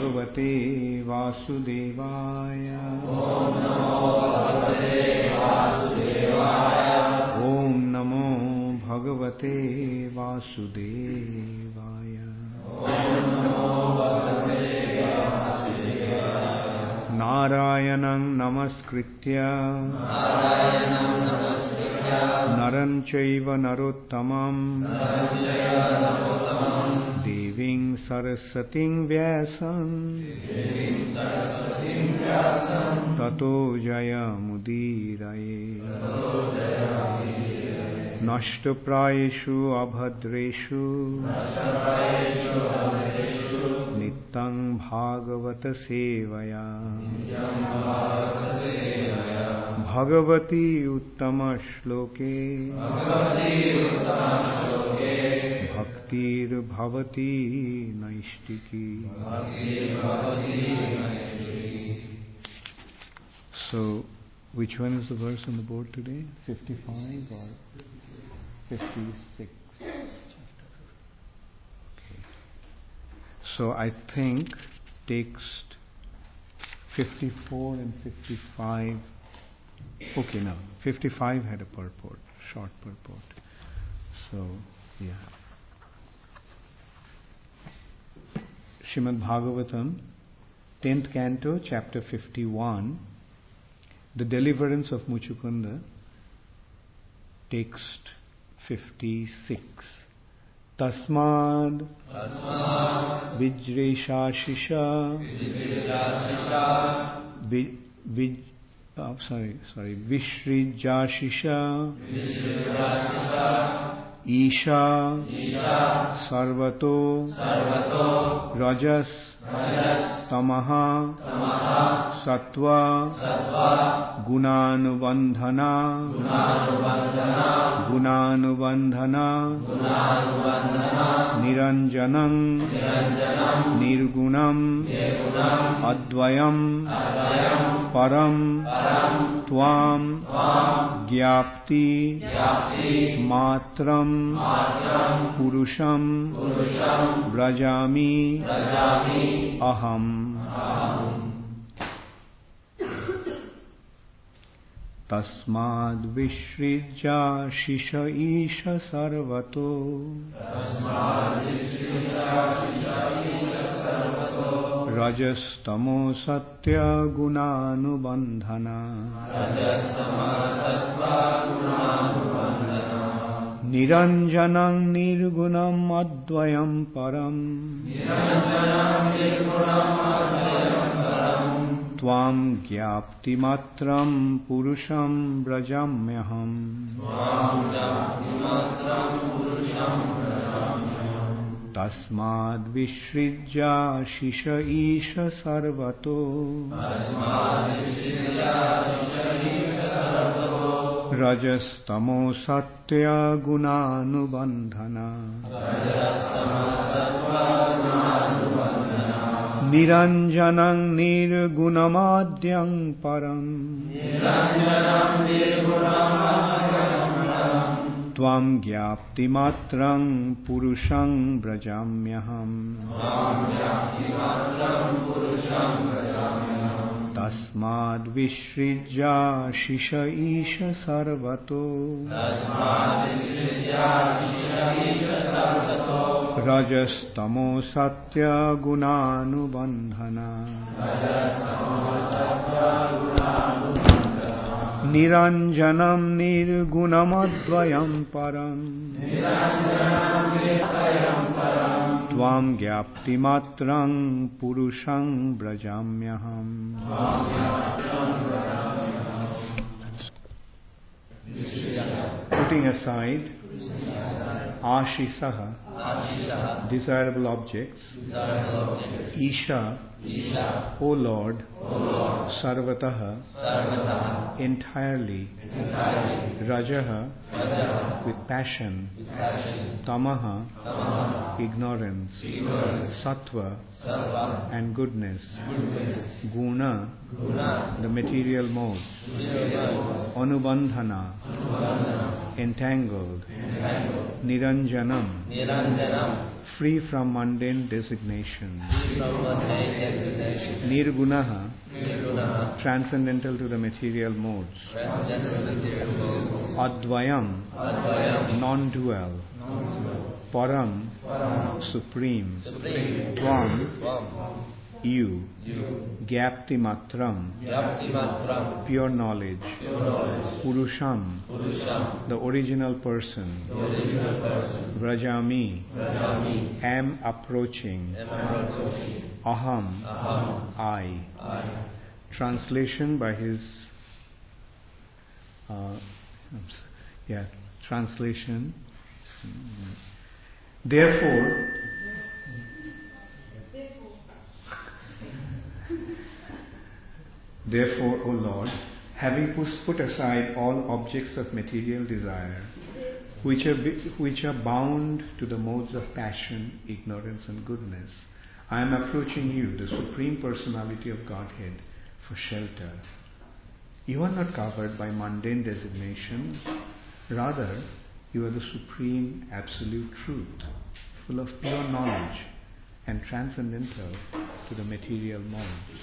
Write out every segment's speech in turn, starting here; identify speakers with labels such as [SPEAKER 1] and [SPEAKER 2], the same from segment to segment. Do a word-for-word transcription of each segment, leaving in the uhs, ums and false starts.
[SPEAKER 1] भगवते वासुदेवाय। ओम नमो भगवते वासुदेवाय। नारायणं नमस्कृत्य नरं चैव नरोत्तमं देवीं सरस्वतीं व्यासं ततो जयमुदीरये। नष्टप्रायेषु अभद्रेषु नित्यं भागवत सेवया भगवती उत्तम श्लोके भक्तिर्भवती नैष्टिकी। So, which one is the verse on the board today? fifty-five or fifty-six? Okay. So I think text fifty-four and fifty-five. Okay, now fifty-five had a purport, short purport. So, yeah. Srimad Bhagavatam, tenth canto, chapter fifty-one, the deliverance of Muchukunda, text fifty-six. Tasmad Vijreshashisha Vij Oh, sorry, sorry. Vishrijashisha Isha Sarvato Rajas Tamaha Sattva Gunanubandhana Gunanubandhana Niranjanam Nirgunam Advayam Param Tvam Gyapti Matram Purusham Brajami Aham. Tasmad Vishrijya Shisha Isha Sarvato Rajastamo Satya Gunanubandhana Niranjanam Nirgunam Advayam Param Tvam Gyapti Matram Purusham Brajamyaham. Tasmad Vishrijya Shisha Isha Sarvato Rajastamo Satya Gunanubandhana Niranjanam Nirgunamadyam Param Tvam Gyapti Matram Purusham Brajamyaham. Tasmad Vishrijya Shisha Isha Sarvato Rajastamo Satya Gunanubandhana Niranjanam Nirgunamadvayam Param Tvam Gyapti Matram Purusham Brajamyaham. Putting aside Ashisaha, desirable objects, Isha, O Lord, Sarvataha, entirely, Rajaha, with passion, Tamaha, ignorance, Sattva, and goodness, Guna, the material modes, Anubandhana, entangled, Niranjanam, free from mundane designations, Nirgunaha, transcendental to the material modes. Advayam, non-dual. Param, supreme. Tvam, you. Gyapti matram, pure knowledge. Purusham, the original person. Vrajami, am approaching. Aham, I. Translation by his uh, yeah translation. Therefore, therefore, O Lord, having put aside all objects of material desire, which are which are bound to the modes of passion, ignorance, and goodness, I am approaching you, the Supreme Personality of Godhead, for shelter. You are not covered by mundane designations. Rather, you are the Supreme Absolute Truth, full of pure knowledge and transcendental to the material modes.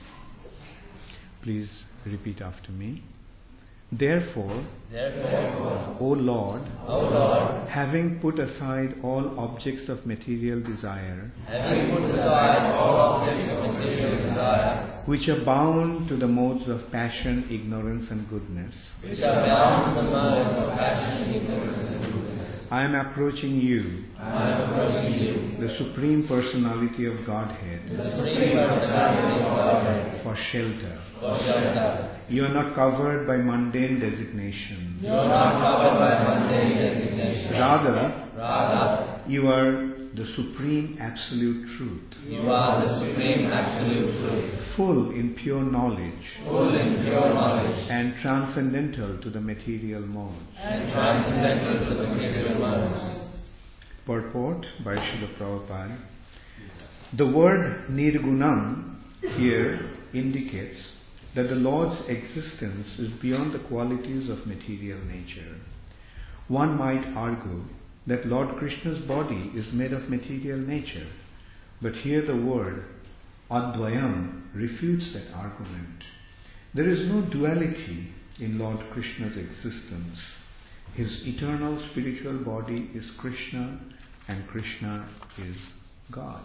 [SPEAKER 1] Please repeat after me. Therefore, Therefore, O Lord, O Lord, having put aside all objects of material desire, having put aside all objects of material desire, which are bound to the modes of passion, ignorance, and goodness, which are bound to the modes of passion, ignorance, and goodness, I am approaching you, I am approaching you, the Supreme Personality of Godhead, the Supreme Personality of Godhead, for shelter. For shelter. You are not covered by mundane designation. You are not covered by mundane designation. Rather, Rather, you are the Supreme Absolute Truth. You are the Supreme Absolute Truth. Full in pure knowledge. Full in pure knowledge. And transcendental to the material modes. And transcendental to the material modes. Purport by Srila Prabhupada. The word Nirgunam here indicates that the Lord's existence is beyond the qualities of material nature. One might argue that Lord Krishna's body is made of material nature, but here the word Advayam refutes that argument. There is no duality in Lord Krishna's existence. His eternal spiritual body is Krishna and Krishna is God.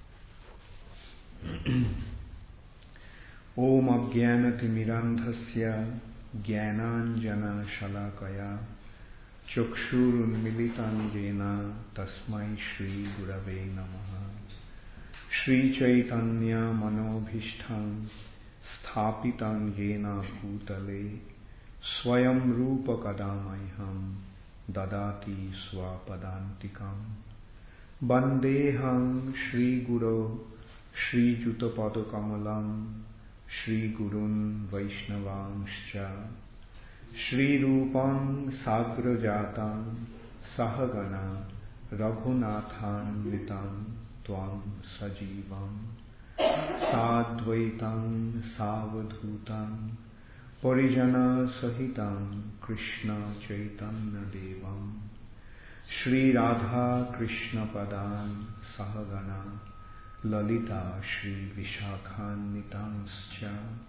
[SPEAKER 1] Om Ajnanatimirandhasya Jnananjana Shalakaya Chakshurunmilitan Jena Tasmai Shri Gurave Namaha. Shri Chaitanya Manobhishtham Sthapitan Jena Bhutale Swayam Rupa Kadamayham Dadati Swapadantikam Bandeham Shri Guru Shri Jutapada Kamalam Shri Gurun Vaishnavanscha Shri Rupam Sagrajatam Sahagana Raghunathan Vitam Tvam Sajivam Sadvaitam Savadhutam Parijana Sahitam Krishna Chaitanya Devam Shri Radha Krishna Padan Sahagana Lalita Shri Vishakhanitanscha.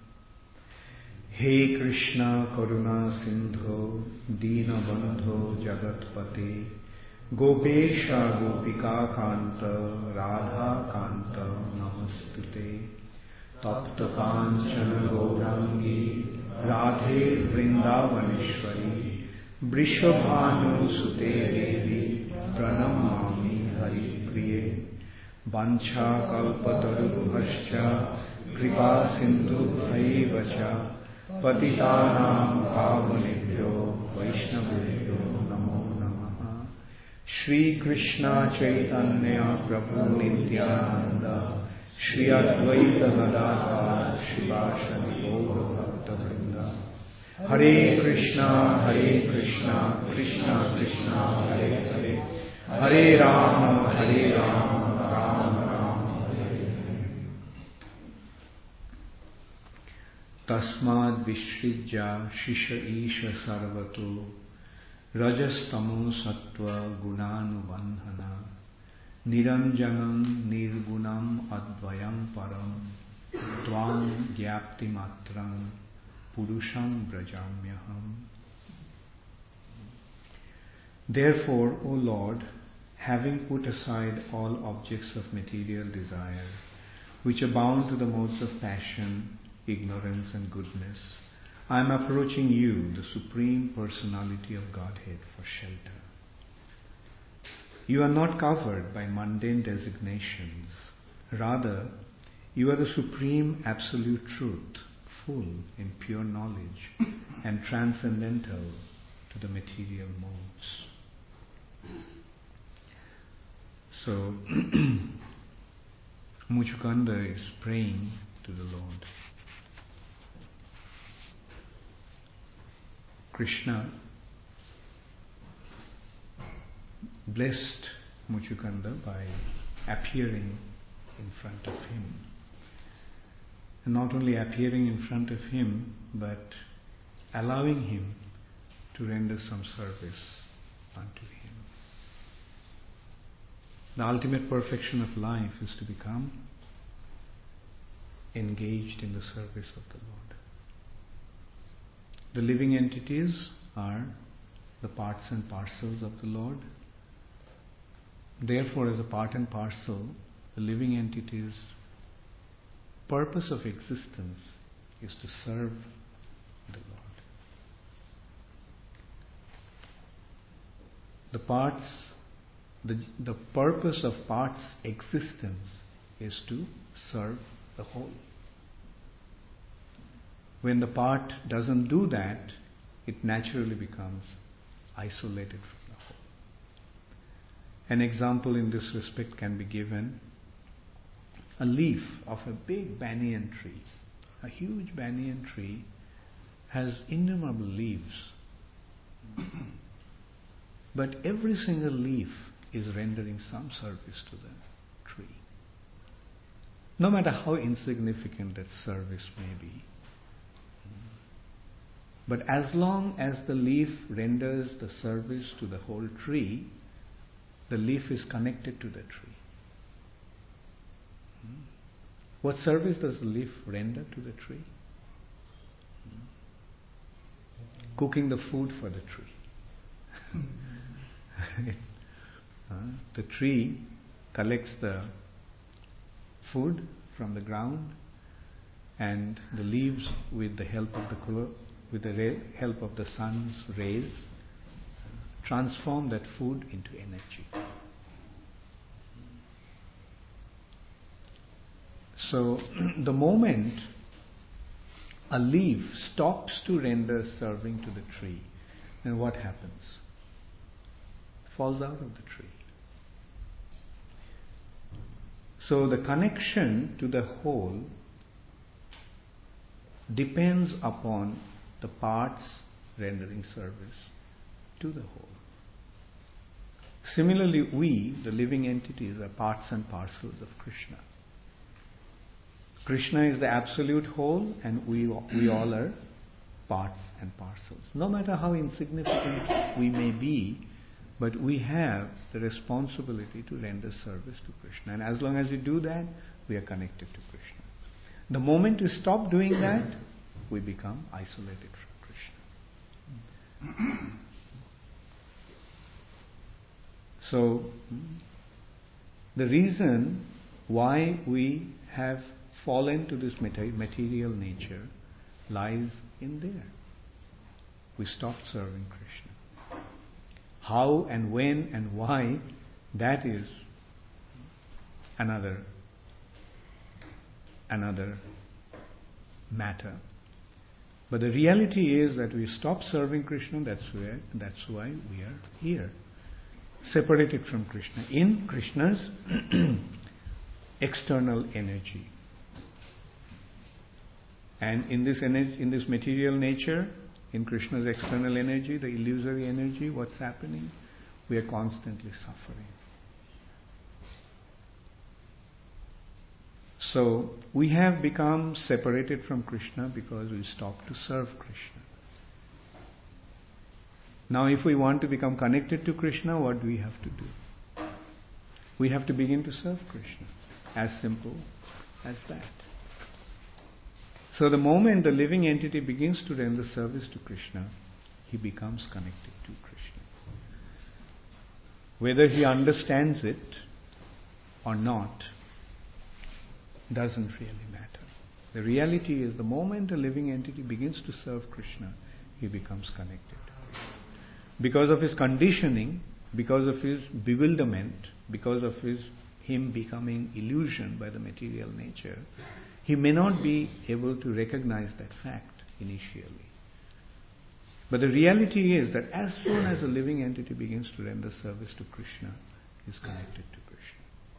[SPEAKER 1] He Krishna Karuna Sindho Dina Bandho Jagatpate Gopesha Gopika Kanta Radha Kanta Namastute Tapta Kanchana Gaurangi Radhe Vrindavaneshwari Vrishabhanu Sute Devi Pranamami Hari Priye Vancha kalpatarubhascha kripa sindhu bhaivacha patitanam pavanebhyo vaishnavebhyo namo namaha. Shri Krishna Chaitanya Prabhu Nityananda Shri Advaita Gadadhar Shivasadi Gaura Bhakta Vrinda. Hare Krishna Hare Krishna Krishna Krishna Hare Hare Hare Rama Hare Rama Tasmad Vishrijya Shisha Isha Sarvato Rajastamo Sattva Gunanubandhana Niranjanam Nirgunam Advayam Param Tvam gyapti matram purusham brajamyaham. Therefore, O Lord, having put aside all objects of material desire, which abound to the modes of passion, ignorance and goodness, I am approaching you, the Supreme Personality of Godhead, for shelter. You are not covered by mundane designations. Rather, you are the Supreme Absolute Truth, full in pure knowledge and transcendental to the material modes. So, Muchukanda is praying to the Lord. Krishna blessed Muchukanda by appearing in front of him. And not only appearing in front of him, but allowing him to render some service unto him. The ultimate perfection of life is to become engaged in the service of the Lord. The living entities are the parts and parcels of the Lord. Therefore, as a part and parcel, the living entities' purpose of existence is to serve the Lord. The parts, the, the purpose of parts' existence is to serve the whole. When the part doesn't do that, it naturally becomes isolated from the whole. An example in this respect can be given. A leaf of a big banyan tree, a huge banyan tree, has innumerable leaves. But every single leaf is rendering some service to the tree. No matter how insignificant that service may be. But as long as the leaf renders the service to the whole tree, the leaf is connected to the tree. What service does the leaf render to the tree? Cooking the food for the tree. uh, the tree collects the food from the ground, and the leaves, with the help of the with the ra- help of the sun's rays, transform that food into energy. So, the moment a leaf stops to render serving to the tree, then what happens? It falls out of the tree. So, the connection to the whole depends upon the parts rendering service to the whole. Similarly, we, the living entities, are parts and parcels of Krishna. Krishna is the absolute whole, and we, we all are parts and parcels. No matter how insignificant we may be, but we have the responsibility to render service to Krishna. And as long as we do that, we are connected to Krishna. The moment we stop doing that, we become isolated from Krishna. So, the reason why we have fallen to this material nature lies in there. We stopped serving Krishna. How and when and why, that is another another matter. But the reality is that we stopped serving Krishna, that's why, that's why we are here. Separated from Krishna, in Krishna's external energy. And in this energy, in this material nature, in Krishna's external energy, the illusory energy, what's happening? We are constantly suffering. So, we have become separated from Krishna because we stopped to serve Krishna. Now, if we want to become connected to Krishna, what do we have to do? We have to begin to serve Krishna. As simple as that. So the moment the living entity begins to render service to Krishna, he becomes connected to Krishna. Whether he understands it or not doesn't really matter. The reality is the moment a living entity begins to serve Krishna, he becomes connected. Because of his conditioning, because of his bewilderment, because of his him becoming illusioned by the material nature, he may not be able to recognize that fact initially. But the reality is that as soon as a living entity begins to render service to Krishna, he is connected to Krishna.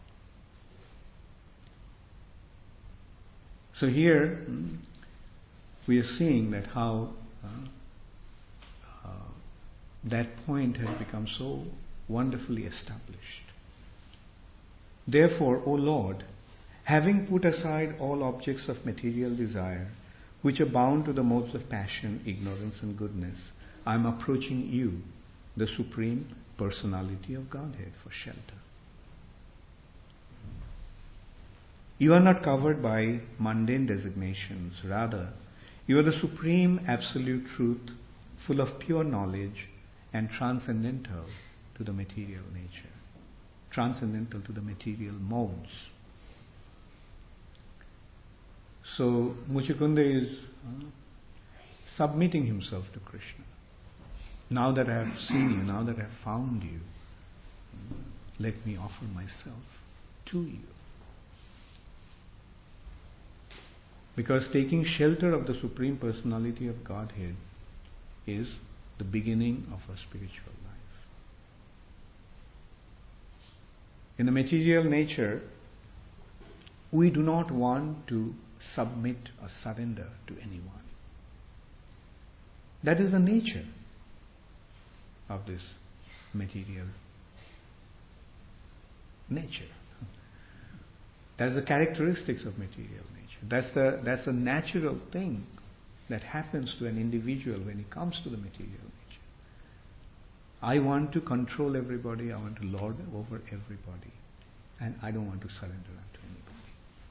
[SPEAKER 1] So here hmm, we are seeing that how uh, uh, that point has become so wonderfully established. Therefore, O Lord, having put aside all objects of material desire, which are bound to the modes of passion, ignorance and goodness, I am approaching you, the Supreme Personality of Godhead, for shelter. You are not covered by mundane designations. Rather, you are the Supreme Absolute Truth, full of pure knowledge and transcendental to the material nature, transcendental to the material modes. So Muchukunda is uh, submitting himself to Krishna. Now that I have seen you, now that I have found you, let me offer myself to you. Because taking shelter of the Supreme Personality of Godhead is the beginning of our spiritual life. In the material nature, we do not want to submit or surrender to anyone. That is the nature of this material nature. That's the characteristics of material nature. That's the, that's the natural thing that happens to an individual when he comes to the material nature. I want to control everybody, I want to lord over everybody, and I don't want to surrender unto anybody.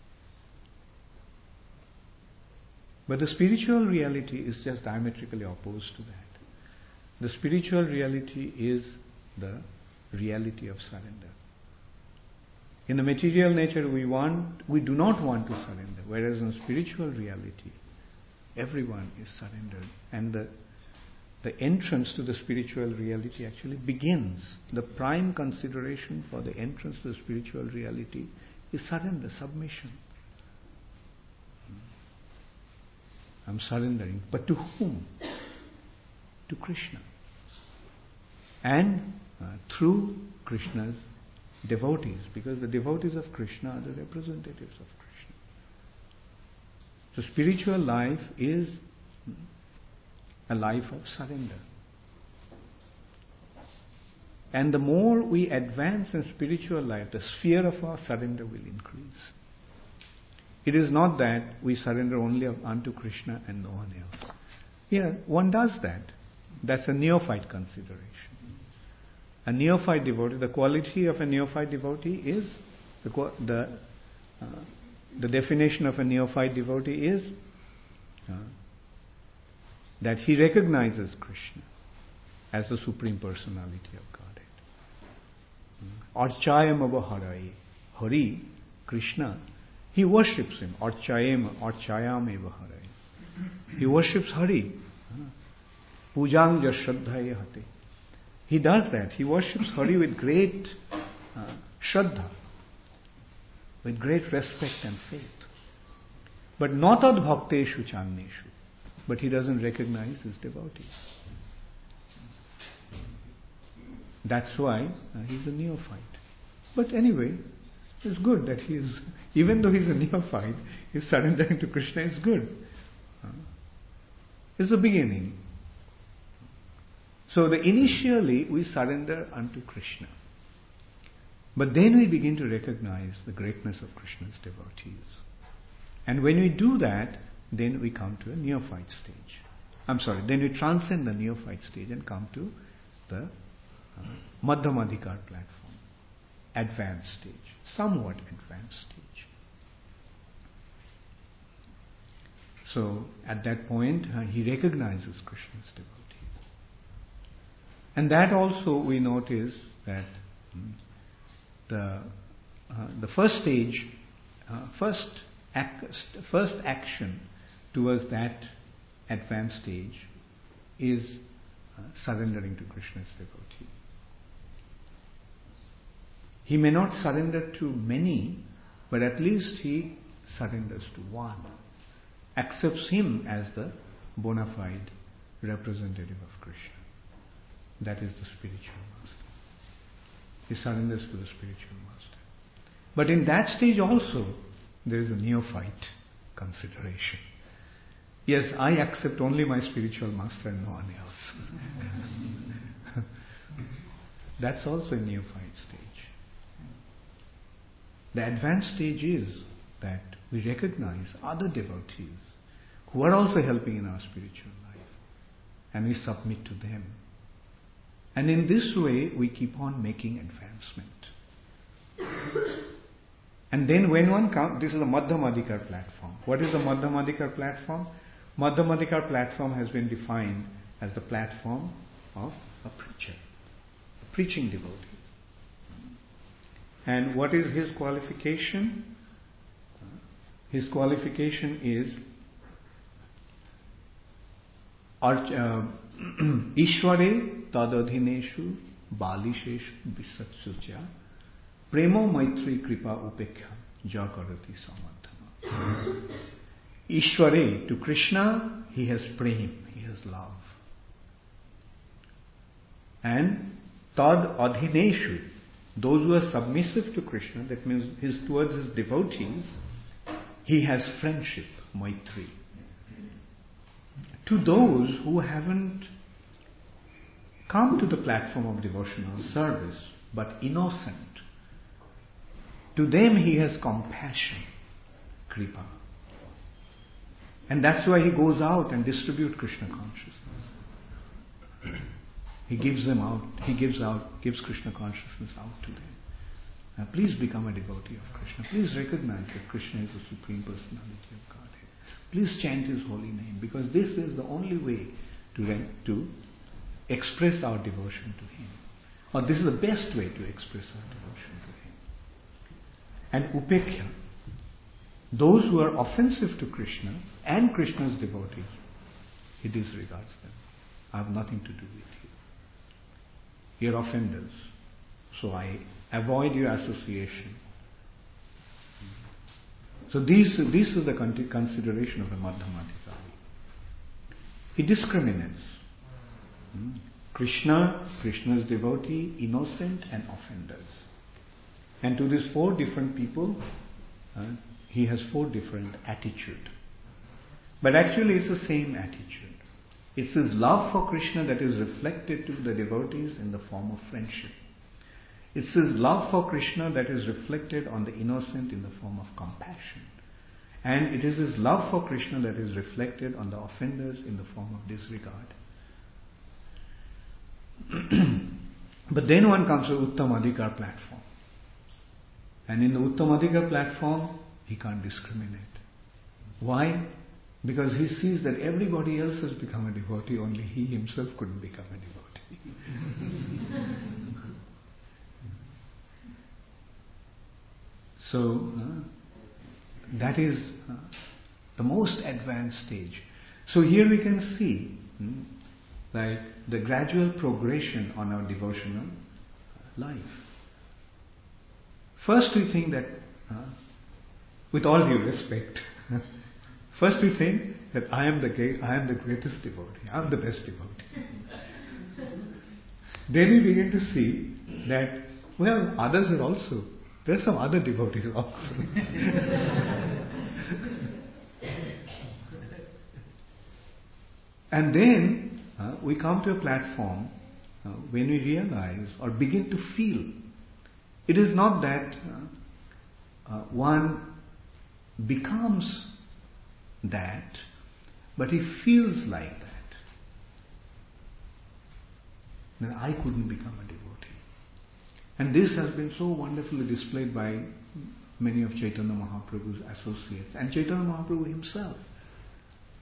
[SPEAKER 1] But the spiritual reality is just diametrically opposed to that. The spiritual reality is the reality of surrender. In the material nature, we want, we do not want to surrender, whereas in spiritual reality, everyone is surrendered, and the the entrance to the spiritual reality actually begins. The prime consideration for the entrance to the spiritual reality is surrender, submission. I'm surrendering, but to whom? To Krishna. And uh, through Krishna's devotees, because the devotees of Krishna are the representatives of Krishna. So spiritual life is a life of surrender. And the more we advance in spiritual life, the sphere of our surrender will increase. It is not that we surrender only unto Krishna and no one else. Yeah, one does that. That's a neophyte consideration. A neophyte devotee, the quality of a neophyte devotee is, the the, uh, the definition of a neophyte devotee is uh, that he recognizes Krishna as the Supreme Personality of Godhead. Archayam avaharai. Hari, Krishna, he worships him. Archayam, archayam avaharai. He worships Hari. Pujang jashaddhaya hate. He does that. He worships Hari with great uh, shraddha, with great respect and faith. But not ad bhakteshu channeshu. But he doesn't recognize his devotees. That's why uh, he's a neophyte. But anyway, it's good that he is, even though he's a neophyte, his surrendering to Krishna is good. Uh, it's the beginning. So the initially we surrender unto Krishna. But then we begin to recognize the greatness of Krishna's devotees. And when we do that, then we come to a neophyte stage. I'm sorry, then we transcend the neophyte stage and come to the uh, Madhyamadhikar platform. Advanced stage. Somewhat advanced stage. So at that point, uh, he recognizes Krishna's devotee. And that also we notice that mm, the uh, the first stage, uh, first ac- first action towards that advanced stage is uh, surrendering to Krishna's devotee. He may not surrender to many, but at least he surrenders to one, accepts him as the bona fide representative of Krishna. That is the spiritual master. He surrenders to the spiritual master. But in that stage also, there is a neophyte consideration. Yes, I accept only my spiritual master and no one else. That's also a neophyte stage. The advanced stage is that we recognize other devotees who are also helping in our spiritual life, and we submit to them. And in this way, we keep on making advancement. And then when one comes, this is a Madhyamadikar platform. What is the Madhyamadikar platform? Madhyamadikar platform has been defined as the platform of a preacher, a preaching devotee. And what is his qualification? His qualification is Ishware tadadhineshu balisheshu visatsucha premo maitri kripa upekha jakarati samadhana. Ishware, to Krishna, he has prem, he has love. And tad adhineshu, those who are submissive to Krishna, that means his, towards his devotees, he has friendship, maitri. To those who haven't come to the platform of devotional service, but innocent, to them he has compassion, kripa. And that's why he goes out and distributes Krishna consciousness. He gives them out, he gives out, gives Krishna consciousness out to them. Now please become a devotee of Krishna. Please recognize that Krishna is the Supreme Personality of Godhead. Please chant his holy name, because this is the only way to, to express our devotion to him. Or this is the best way to express our devotion to him. And upekya, those who are offensive to Krishna and Krishna's devotees, he disregards them. I have nothing to do with you. You're offenders, so I avoid your association. So these, this is the consideration of a Madhyamadikari. He discriminates. Hmm. Krishna, Krishna's devotee, innocent and offenders. And to these four different people, uh, he has four different attitudes. But actually it's the same attitude. It's his love for Krishna that is reflected to the devotees in the form of friendship. It's his love for Krishna that is reflected on the innocent in the form of compassion. And it is his love for Krishna that is reflected on the offenders in the form of disregard. But then one comes to Uttamadikar platform. And in the Uttamadikar platform, he can't discriminate. Why? Because he sees that everybody else has become a devotee, only he himself couldn't become a devotee. So, uh, that is uh, the most advanced stage. So here we can see hmm, like the gradual progression on our devotional life. First we think that, uh, with all due respect, first we think that I am the great, I am the greatest devotee, I am the best devotee. Then we begin to see that, well, others are also, there are some other devotees also. And then uh, we come to a platform uh, when we realize or begin to feel. It is not that uh, uh, one becomes that, but he feels like that. Then I couldn't become a devotee. And this has been so wonderfully displayed by many of Chaitanya Mahaprabhu's associates and Chaitanya Mahaprabhu himself.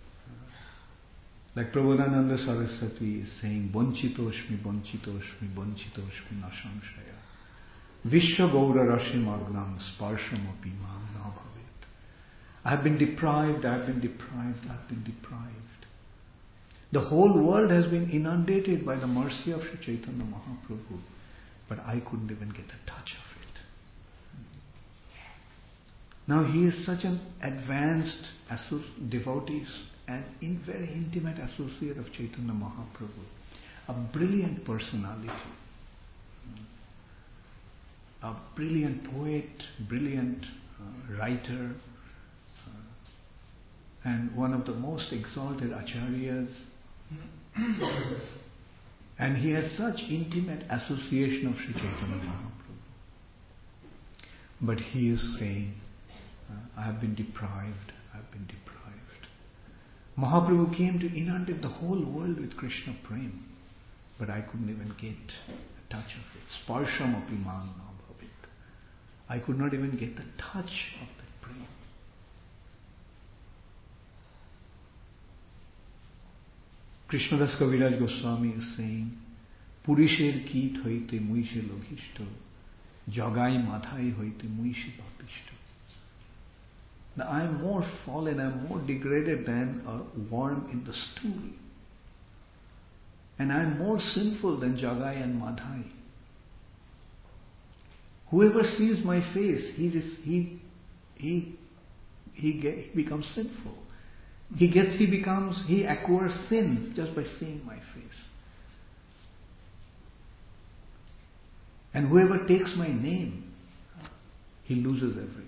[SPEAKER 1] Like Prabodhananda Saraswati is saying, Bonchitoshmi, Bonchitoshmi, Bonchitoshmi Nasamshaya. Vishwa Gaura Rashim Agnam Sparsham Apima Nabhavit. I have been deprived, I have been deprived, I have been deprived. The whole world has been inundated by the mercy of Sri Chaitanya Mahaprabhu, but I couldn't even get a touch of it. Now he is such an advanced associ- devotee and in very intimate associate of Chaitanya Mahaprabhu, a brilliant personality, a brilliant poet, brilliant uh, writer, uh, and one of the most exalted acharyas. And he has such intimate association of Sri Chaitanya Mahaprabhu. But he is saying, uh, I have been deprived, I have been deprived. Mahaprabhu came to inundate the whole world with Krishna Prem, but I couldn't even get a touch of it. Sparsham api mang na bhavit. I could not even get the touch of that Prem. Krishnadas Kaviraj Goswami is saying, Purisher kit hoite muishe lobhishto, jagai mathai hoite muishe papishto. Now I am more fallen, I am more degraded than a worm in the stool. And I am more sinful than Jagai and Madhai. Whoever sees my face, he he he he, get, he becomes sinful. He gets, he becomes, he acquires sins just by seeing my face. And whoever takes my name, he loses everything.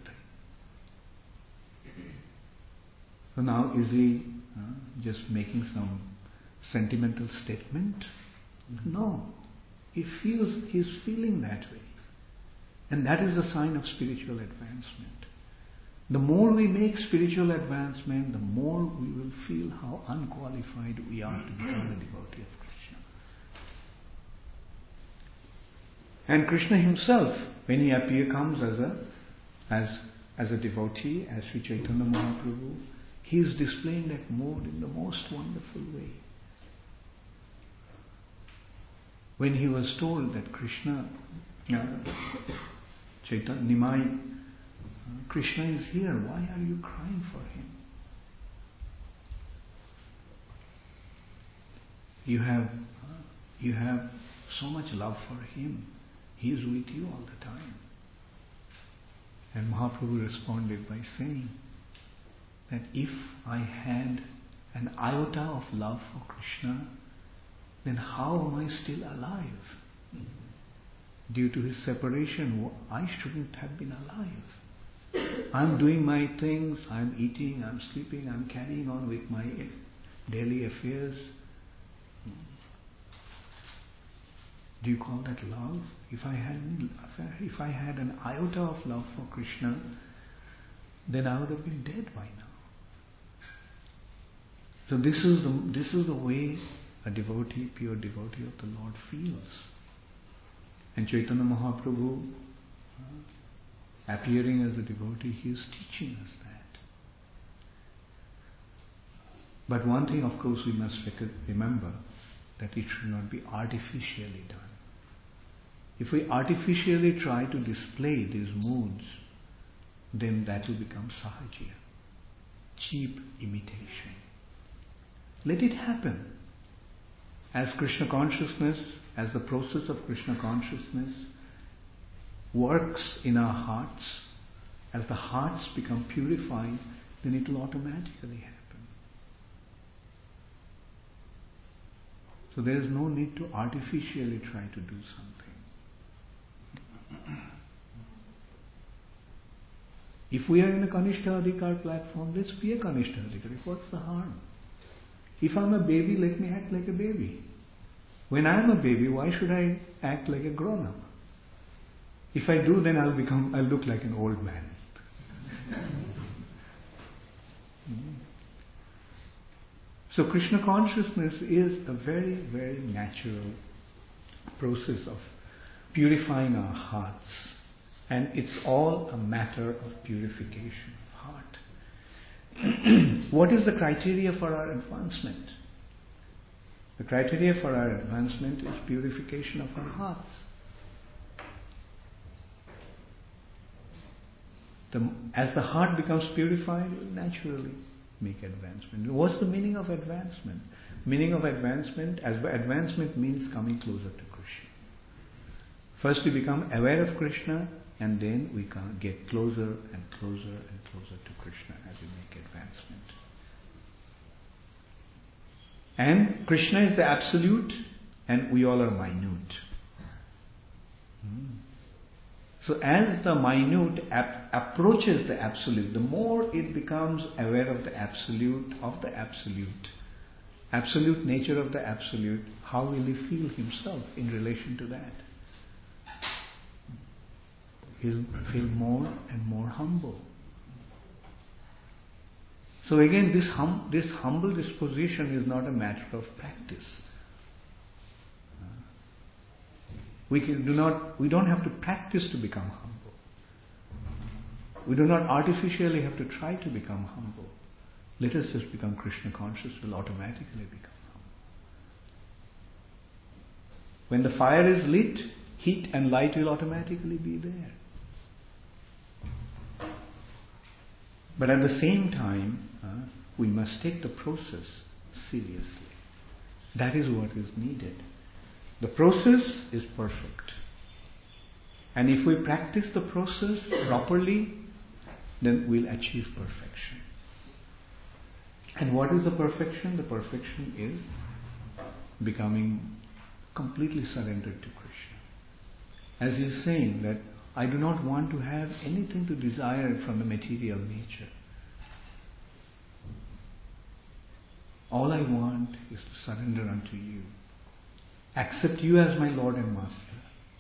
[SPEAKER 1] So now is he uh, just making some sentimental statement? No. He feels, he is feeling that way. And that is a sign of spiritual advancement. The more we make spiritual advancement, the more we will feel how unqualified we are to become a devotee of Krishna. And Krishna himself, when he appears, comes as a as as a devotee, as Sri Chaitanya Mahaprabhu, he is displaying that mode in the most wonderful way. When he was told that Krishna, uh, Chaitanya, Nimai, Krishna is here, why are you crying for him? You have, uh, you have so much love for him. He is with you all the time. And Mahaprabhu responded by saying that if I had an iota of love for Krishna, then how am I still alive? Due to his separation, I shouldn't have been alive. I'm doing my things, I'm eating, I'm sleeping, I'm carrying on with my daily affairs. Do you call that love? If I had if I had an iota of love for Krishna, then I would have been dead by now. So this is the this is the way a devotee, pure devotee of the Lord feels. And Chaitanya Mahaprabhu, appearing as a devotee, he is teaching us that. But one thing, of course, we must remember, that it should not be artificially done. If we artificially try to display these moods, then that will become sahaja, cheap imitation. Let it happen. As Krishna consciousness, as the process of Krishna consciousness works in our hearts, as the hearts become purified, then it will automatically happen. So there is no need to artificially try to do something. If we are in a Kanishta Adhikar platform, let's be a Kanishta Adhikar. What's the harm? If I'm a baby, let me act like a baby. When I'm a baby, why should I act like a grown-up? If I do, then I'll become, I'll look like an old man. So Krishna consciousness is a very, very natural process of purifying our hearts. And it's all a matter of purification of heart. What is the criteria for our advancement? The criteria for our advancement is purification of our hearts. The, as the heart becomes purified, it will naturally make advancement. What's the meaning of advancement? Meaning of advancement, as advancement means coming closer to Krishna. First we become aware of Krishna, and then we can get closer and closer and closer to Krishna as we make advancement. And Krishna is the absolute, and we all are minute. Hmm. So as the minute ap- approaches the absolute, the more it becomes aware of the absolute, of the absolute, absolute nature of the absolute, how will he feel himself in relation to that? He'll feel more and more humble. So again, this, hum- this humble disposition is not a matter of practice. We can do not. We don't have to practice to become humble. We do not artificially have to try to become humble. Let us just become Krishna conscious. We'll automatically become humble. When the fire is lit, heat and light will automatically be there. But at the same time, uh, we must take the process seriously. That is what is needed. The process is perfect. And if we practice the process properly, then we'll achieve perfection. And what is the perfection? The perfection is becoming completely surrendered to Krishna. As he is saying that I do not want to have anything to desire from the material nature. All I want is to surrender unto you. Accept you as my Lord and Master.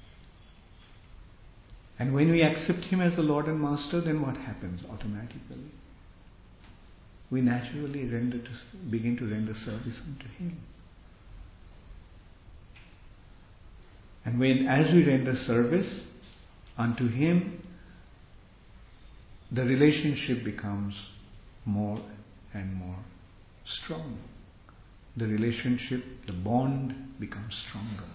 [SPEAKER 1] And when we accept him as the Lord and Master, then what happens automatically? We naturally render to, begin to render service unto him. And when, as we render service unto him, the relationship becomes more and more strong. The relationship, the bond becomes stronger.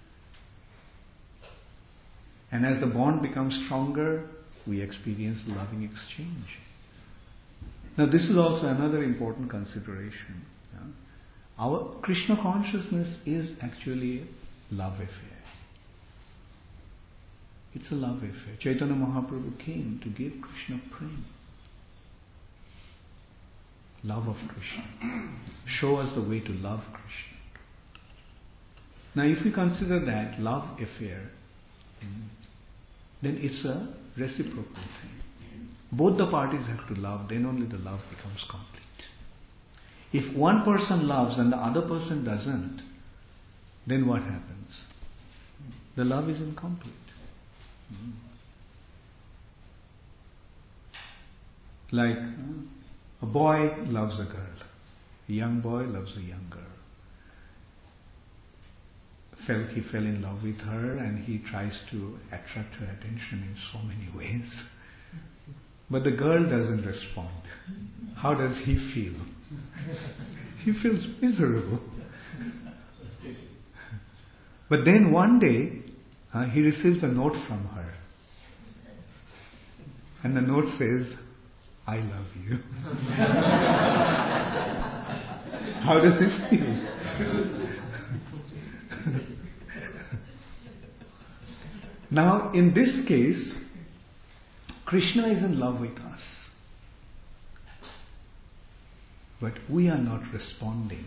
[SPEAKER 1] And as the bond becomes stronger, we experience loving exchange. Now this is also another important consideration. Yeah? Our Krishna consciousness is actually a love affair. It's a love affair. Chaitanya Mahaprabhu came to give Krishna prem. Love of Krishna. Show us the way to love Krishna. Now if we consider that love affair, then it's a reciprocal thing. Both the parties have to love, then only the love becomes complete. If one person loves and the other person doesn't, then what happens? The love is incomplete. Like a boy loves a girl, a young boy loves a young girl. Fell, he fell in love with her and he tries to attract her attention in so many ways. But the girl doesn't respond. How does he feel? He feels miserable. But then one day, uh, he receives a note from her. And the note says, I love you. How does he feel? Now, in this case, Krishna is in love with us. But we are not responding.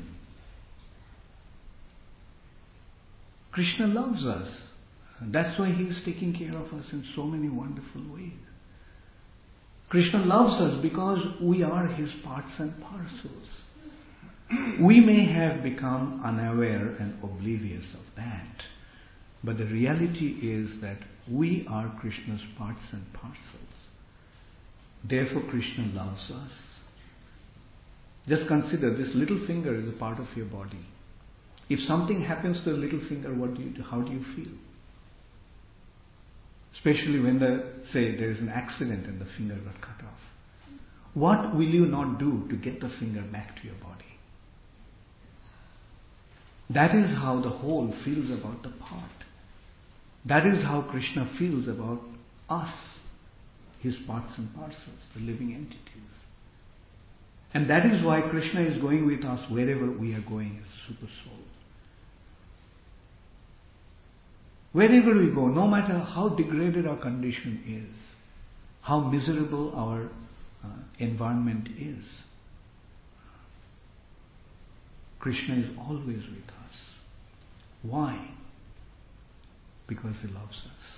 [SPEAKER 1] Krishna loves us. That's why he is taking care of us in so many wonderful ways. Krishna loves us because we are his parts and parcels. We may have become unaware and oblivious of that, but the reality is that we are Krishna's parts and parcels. Therefore Krishna loves us. Just consider, this little finger is a part of your body. If something happens to the little finger, what do you do? How do you feel? Especially when the, say there is an accident and the finger got cut off. What will you not do to get the finger back to your body? That is how the whole feels about the part. That is how Krishna feels about us, his parts and parcels, the living entities. And that is why Krishna is going with us wherever we are going as a super soul. Wherever we go, no matter how degraded our condition is, how miserable our uh, environment is, Krishna is always with us. Why? Because he loves us.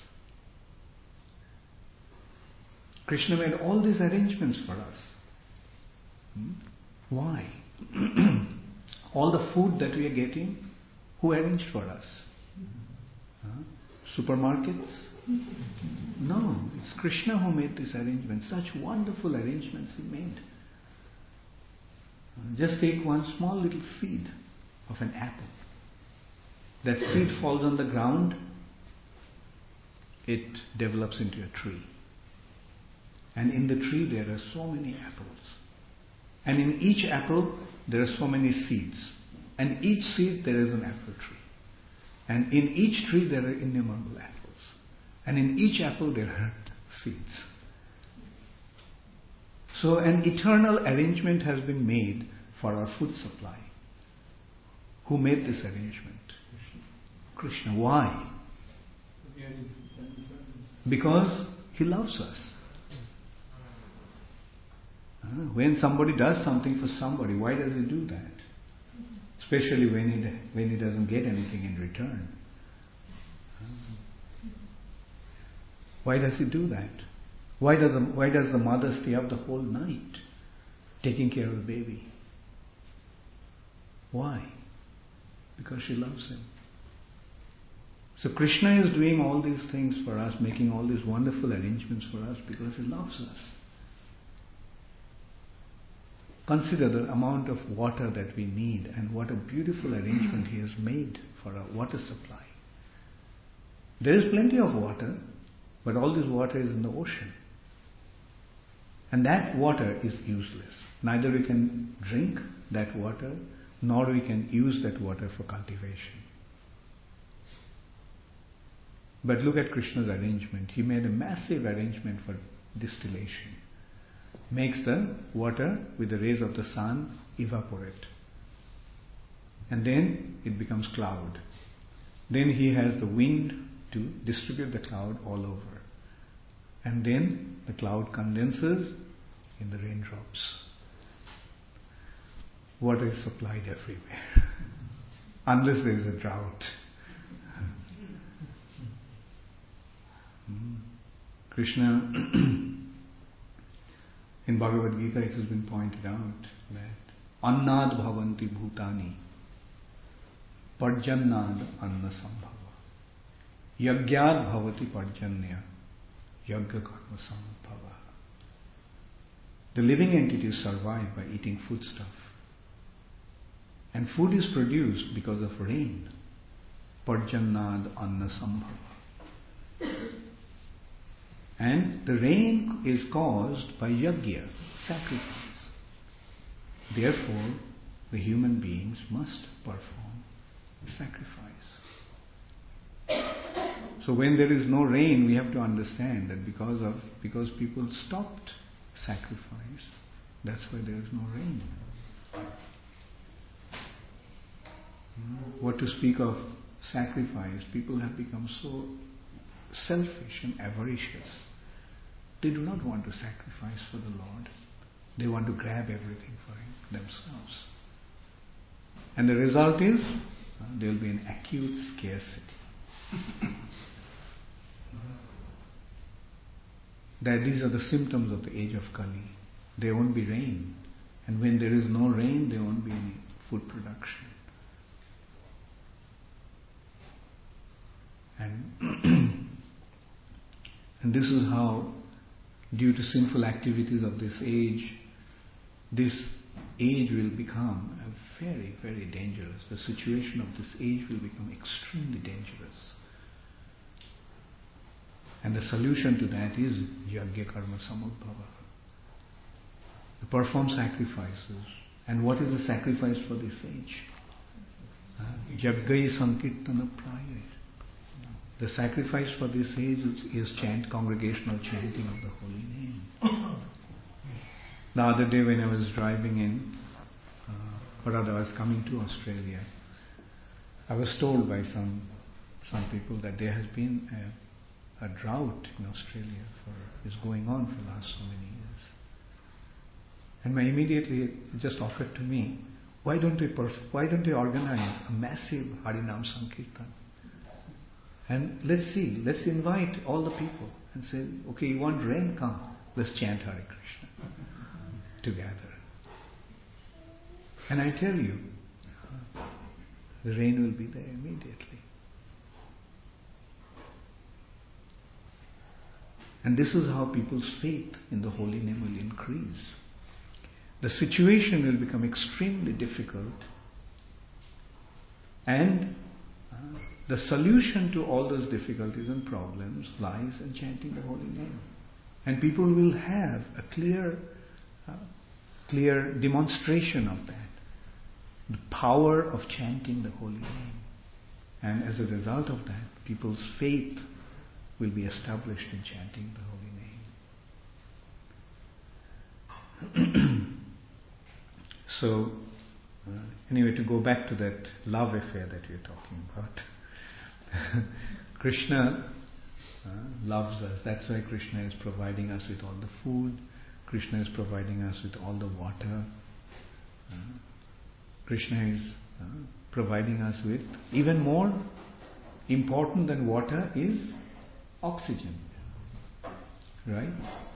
[SPEAKER 1] Krishna made all these arrangements for us. Hmm? Why? All the food that we are getting, who arranged for us? Huh? Supermarkets? No, it's Krishna who made this arrangement. Such wonderful arrangements he made. Just take one small little seed of an apple. That seed falls on the ground, it develops into a tree. And in the tree there are so many apples. And in each apple there are so many seeds. And each seed there is an apple tree. And in each tree there are innumerable apples. And in each apple there are seeds. So an eternal arrangement has been made for our food supply. Who made this arrangement? Krishna. Why? Because he loves us. When somebody does something for somebody, why does he do that? Especially when he, when he doesn't get anything in return. Why does he do that? Why does the, why does the mother stay up the whole night taking care of the baby? Why? Because she loves him. So Krishna is doing all these things for us, making all these wonderful arrangements for us because he loves us. Consider the amount of water that we need and what a beautiful arrangement he has made for our water supply. There is plenty of water, but all this water is in the ocean. And that water is useless. Neither we can drink that water, nor we can use that water for cultivation. But look at Krishna's arrangement. He made a massive arrangement for distillation. Makes the water with the rays of the sun evaporate. And then it becomes cloud. Then he has the wind to distribute the cloud all over. And then the cloud condenses in the raindrops. Water is supplied everywhere. Unless there is a drought. Krishna, in Bhagavad Gita it has been pointed out that Annad bhavanti bhutani Parjannad anna sambhava Yagyad bhavati parjanya Yagya karma sambhava. The living entities survive by eating foodstuff. And food is produced because of rain. Parjannad anna sambhava. And the rain is caused by yajna, sacrifice. Therefore, the human beings must perform sacrifice. So when there is no rain, we have to understand that because of because people stopped sacrifice, that's why there is no rain. What to speak of sacrifice? People have become so selfish and avaricious. They do not want to sacrifice for the Lord. They want to grab everything for him, themselves. And the result is, uh, there will be an acute scarcity. That these are the symptoms of the age of Kali. There won't be rain. And when there is no rain, there won't be any food production. And, and this is how, due to sinful activities of this age, this age will become very, very dangerous. The situation of this age will become extremely dangerous. And the solution to that is Yagya Karma Samudbhava. To perform sacrifices. And what is the sacrifice for this age? Jaggai Sankirtana Praya. The sacrifice for this age is, is chant, congregational chanting of the holy name. The other day when I was driving in, uh, or rather I was coming to Australia, I was told by some some people that there has been a, a drought in Australia for is going on for the last so many years. And my immediately it just occurred to me, why don't they perf- why don't they organize a massive Harinam Sankirtan? And let's see, let's invite all the people and say, okay, you want rain? Come, let's chant Hare Krishna together. And I tell you, the rain will be there immediately. And this is how people's faith in the holy name will increase. The situation will become extremely difficult, and uh, the solution to all those difficulties and problems lies in chanting the holy name. And people will have a clear, uh, clear demonstration of that. The power of chanting the holy name. And as a result of that, people's faith will be established in chanting the holy name. So, uh, anyway, to go back to that love affair that you're talking about. Krishna uh, loves us. That's why Krishna is providing us with all the food. Krishna is providing us with all the water. Uh, Krishna is uh, providing us with, even more important than water is oxygen. Right?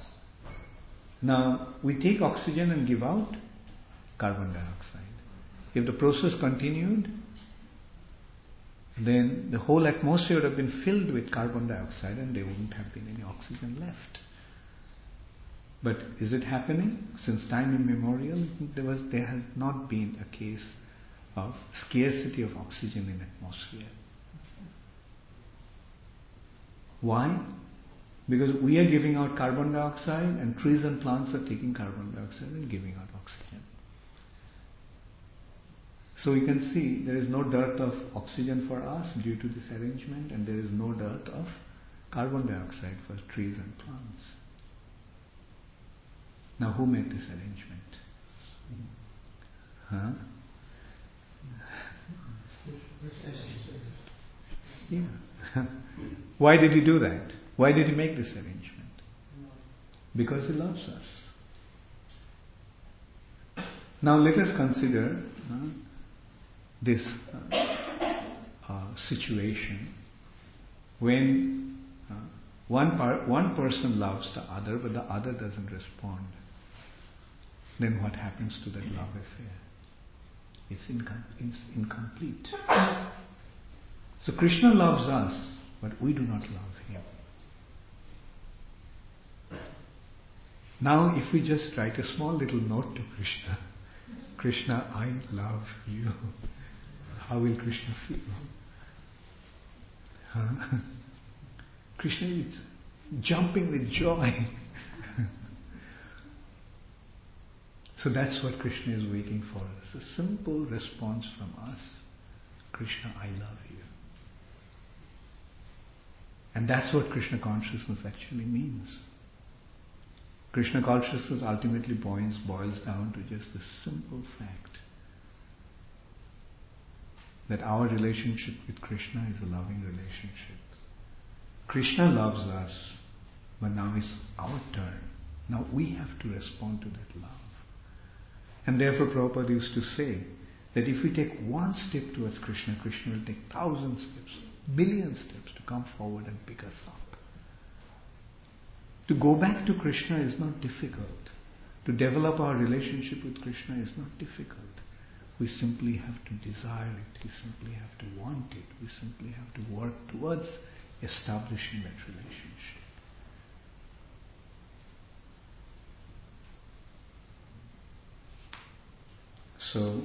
[SPEAKER 1] Now, we take oxygen and give out carbon dioxide. If the process continued, then the whole atmosphere would have been filled with carbon dioxide and there wouldn't have been any oxygen left. But is it happening? Since time immemorial, there was there has not been a case of scarcity of oxygen in atmosphere. Why? Because we are giving out carbon dioxide and trees and plants are taking carbon dioxide and giving out oxygen. So you can see there is no dearth of oxygen for us due to this arrangement, and there is no dearth of carbon dioxide for trees and plants. Now who made this arrangement? Huh? Yeah. Why did he do that? Why did he make this arrangement? Because he loves us. Now let us consider uh, this uh, uh, situation when uh, one par- one person loves the other, but the other doesn't respond. Then what happens to that love affair? It's, incom- it's incomplete. So Krishna loves us, but we do not love him. Now if we just write a small little note to Krishna, Krishna, I love you. How will Krishna feel? Huh? Krishna is jumping with joy. So that's what Krishna is waiting for us. A simple response from us. Krishna, I love you. And that's what Krishna consciousness actually means. Krishna consciousness ultimately boils, boils down to just the simple fact that our relationship with Krishna is a loving relationship. Krishna loves us, but now it's our turn. Now we have to respond to that love. And therefore Prabhupada used to say that if we take one step towards Krishna, Krishna will take thousand steps, million steps to come forward and pick us up. To go back to Krishna is not difficult. To develop our relationship with Krishna is not difficult. We simply have to desire it. We simply have to want it. We simply have to work towards establishing that relationship. So,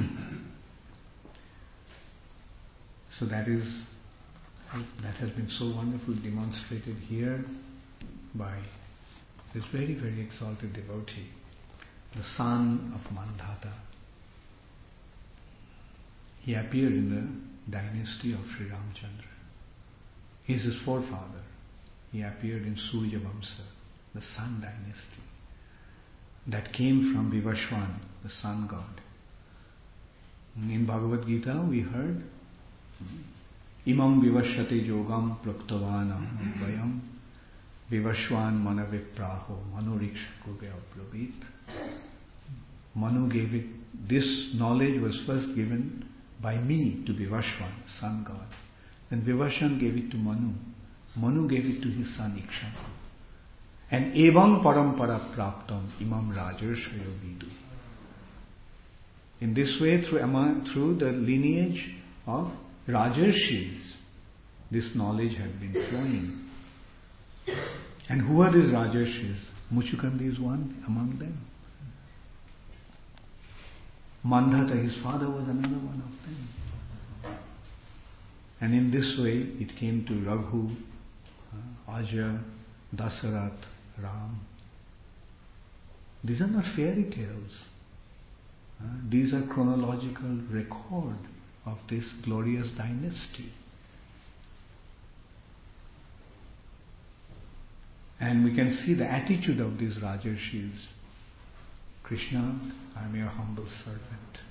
[SPEAKER 1] so that is that has been so wonderfully demonstrated here by this very, very exalted devotee, the son of Mandhata. He appeared in the dynasty of Sri Ramchandra. He is his forefather. He appeared in Surya Vamsa, the sun dynasty, that came from Vivashwan, the sun god. In Bhagavad Gita we heard, Imam Vivashyate Yogam Praktavanam Vayam Vivashwan Manavipraho Manurikshakubhya Brabit. Manu gave it, this knowledge was first given by me to Vivashwan, sun god. Then Vivashwan gave it to Manu. Manu gave it to his son Ikshaku. And Evam Parampara Praptam Imam Rajarshayo Vidu. In this way, through, through the lineage of Rajarshis, this knowledge had been flowing. And who are these Rajarshis? Muchukandi is one among them. Mandhata, his father, was another one of them. And in this way, it came to Raghu, uh, Aja, Dasarath, Ram. These are not fairy tales. Uh, these are chronological record of this glorious dynasty. And we can see the attitude of these Rajarshis. Krishna, I am your humble servant.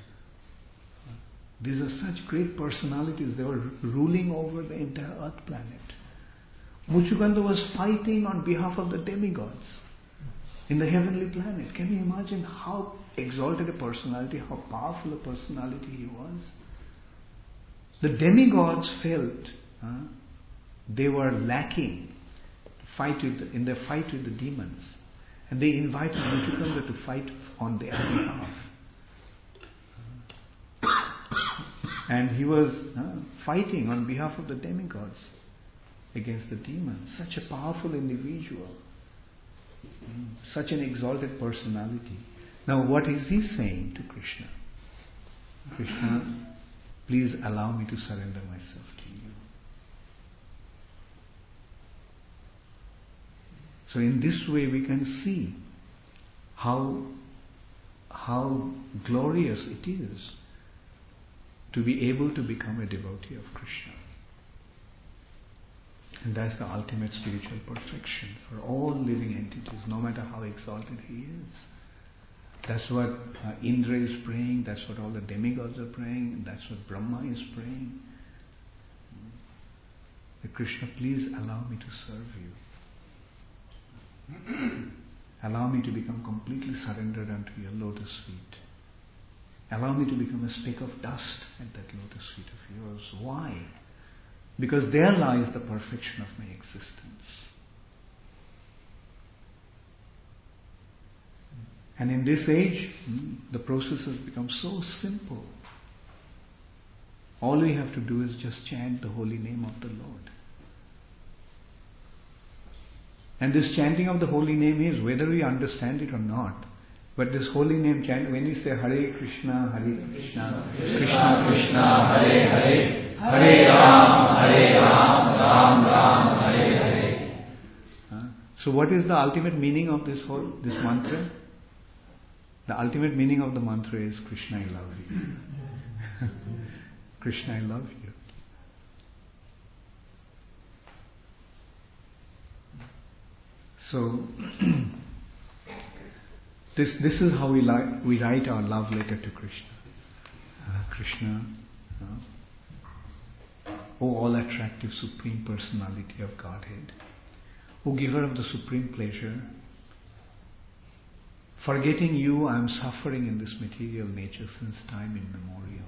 [SPEAKER 1] These are such great personalities. They were ruling over the entire earth planet. Muchukanda was fighting on behalf of the demigods in the heavenly planet. Can you imagine how exalted a personality, how powerful a personality he was? The demigods felt uh, they were lacking fight with the, in their fight with the demons. And they invited Muchukanda to fight on their behalf. And he was uh, fighting on behalf of the demigods against the demons. Such a powerful individual. Mm, such an exalted personality. Now what is he saying to Krishna? Krishna, please allow me to surrender myself to you. So in this way we can see how, how glorious it is to be able to become a devotee of Krishna. And that's the ultimate spiritual perfection for all living entities, no matter how exalted he is. That's what uh, Indra is praying, that's what all the demigods are praying, that's what Brahma is praying. That Krishna, please allow me to serve you. Allow me to become completely surrendered unto your lotus feet. Allow me to become a speck of dust at that lotus feet of yours. Why? Because there lies the perfection of my existence. And in this age, the process has become so simple. All we have to do is just chant the holy name of the Lord. And this chanting of the holy name is, whether we understand it or not, but this holy name chant, when we say Hare Krishna, Hare Krishna, Krishna Krishna, Hare Hare, Hare Ram, Hare Ram, Ram Ram, Hare Hare. Huh? So what is the ultimate meaning of this whole, this mantra? The ultimate meaning of the mantra is, Krishna, I love you. Krishna, I love you. So, this this is how we li- we write our love letter to Krishna. Uh, Krishna, uh, O all attractive Supreme Personality of Godhead, O giver of the supreme pleasure, forgetting you, I am suffering in this material nature since time immemorial.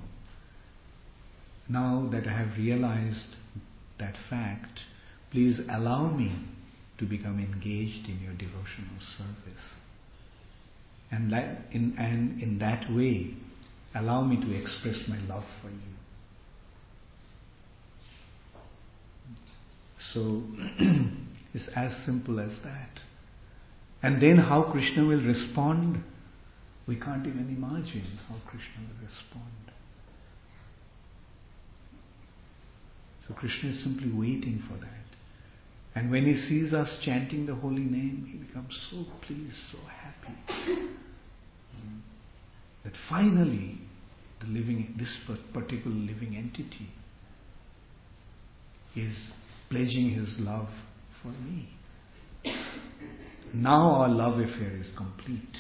[SPEAKER 1] Now that I have realized that fact, please allow me to become engaged in your devotional service. And that, in, and in that way, allow me to express my love for you. So, it's as simple as that. And then how Krishna will respond, we can't even imagine how Krishna will respond. So Krishna is simply waiting for that. And when he sees us chanting the holy name, he becomes so pleased, so happy. That finally, the living, this particular living entity is pledging his love for me. Now our love affair is complete.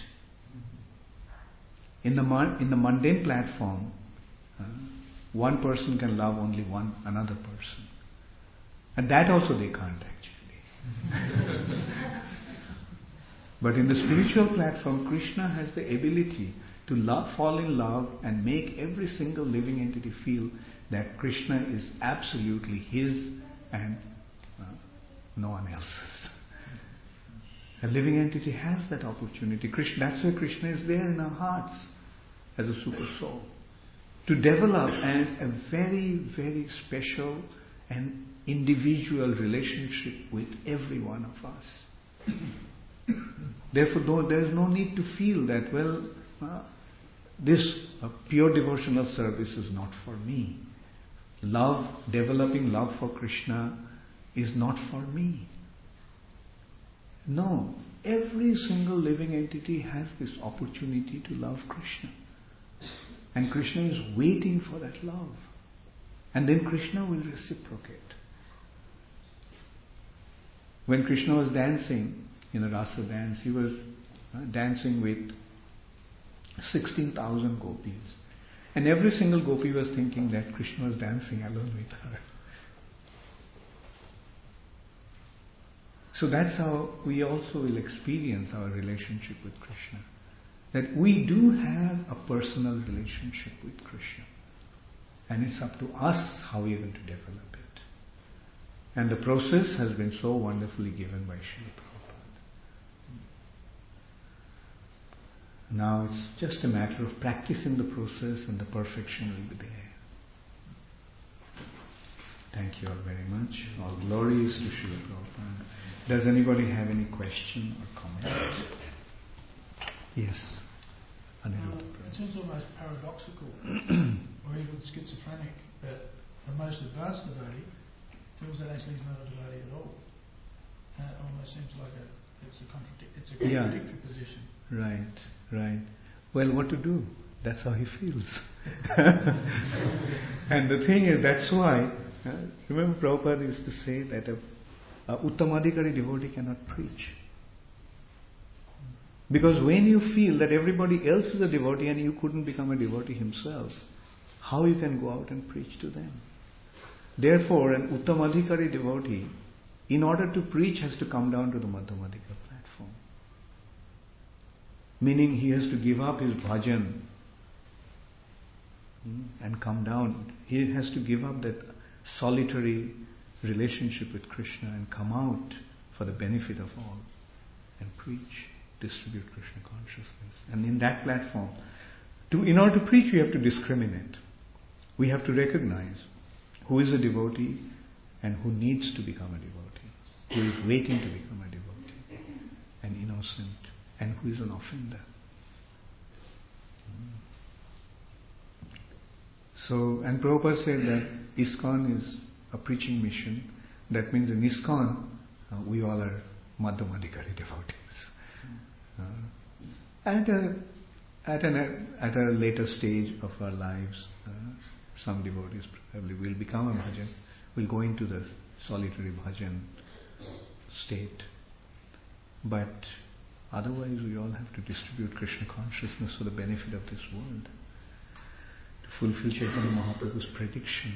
[SPEAKER 1] In the in the mundane platform, uh, one person can love only one another person, and that also they can't actually. But in the spiritual platform, Krishna has the ability to love, fall in love, and make every single living entity feel that Krishna is absolutely his and uh, no one else's. A living entity has that opportunity. Krishna, that's why Krishna is there in our hearts as a super soul, to develop as a very, very special and individual relationship with every one of us. Therefore, there is no need to feel that, well, uh, this uh, pure devotional service is not for me. Love, developing love for Krishna is not for me. No, every single living entity has this opportunity to love Krishna. And Krishna is waiting for that love. And then Krishna will reciprocate. When Krishna was dancing in a rasa dance, he was uh, dancing with sixteen thousand gopis. And every single gopi was thinking that Krishna was dancing alone with her. So that's how we also will experience our relationship with Krishna. That we do have a personal relationship with Krishna. And it's up to us how we are going to develop it. And the process has been so wonderfully given by Srila Prabhupada. Now it's just a matter of practicing the process and the perfection will be there. Thank you all very much. All glories to Srila Prabhupada. Does anybody have any question or comment? Yes.
[SPEAKER 2] Uh, it seems almost paradoxical or even schizophrenic that the most advanced devotee feels that actually he's not a devotee at all. And it almost seems like a, it's a, contradic- it's a contradictory yeah. position.
[SPEAKER 1] Right, right. Well, what to do? That's how he feels. And the thing is, that's why, uh, remember Prabhupada used to say that a, a Uttamadhikari devotee cannot preach. Because when you feel that everybody else is a devotee and you couldn't become a devotee himself, how you can go out and preach to them? Therefore, an Uttamadhikari devotee, in order to preach, has to come down to the Madhyamadhika platform. Meaning he has to give up his bhajan and come down. He has to give up that solitary relationship with Krishna and come out for the benefit of all and preach. Distribute Krishna consciousness. And in that platform, to, in order to preach, we have to discriminate. We have to recognize who is a devotee and who needs to become a devotee, who is waiting to become a devotee, an innocent, and who is an offender. So, and Prabhupada said that ISKCON is a preaching mission. That means in ISKCON, uh, we all are Madhyamadhikari devotees. Uh, at a at an at a later stage of our lives, uh, some devotees probably will become a bhajan, will go into the solitary bhajan state. But otherwise, we all have to distribute Krishna consciousness for the benefit of this world, to fulfill Chaitanya Mahaprabhu's prediction.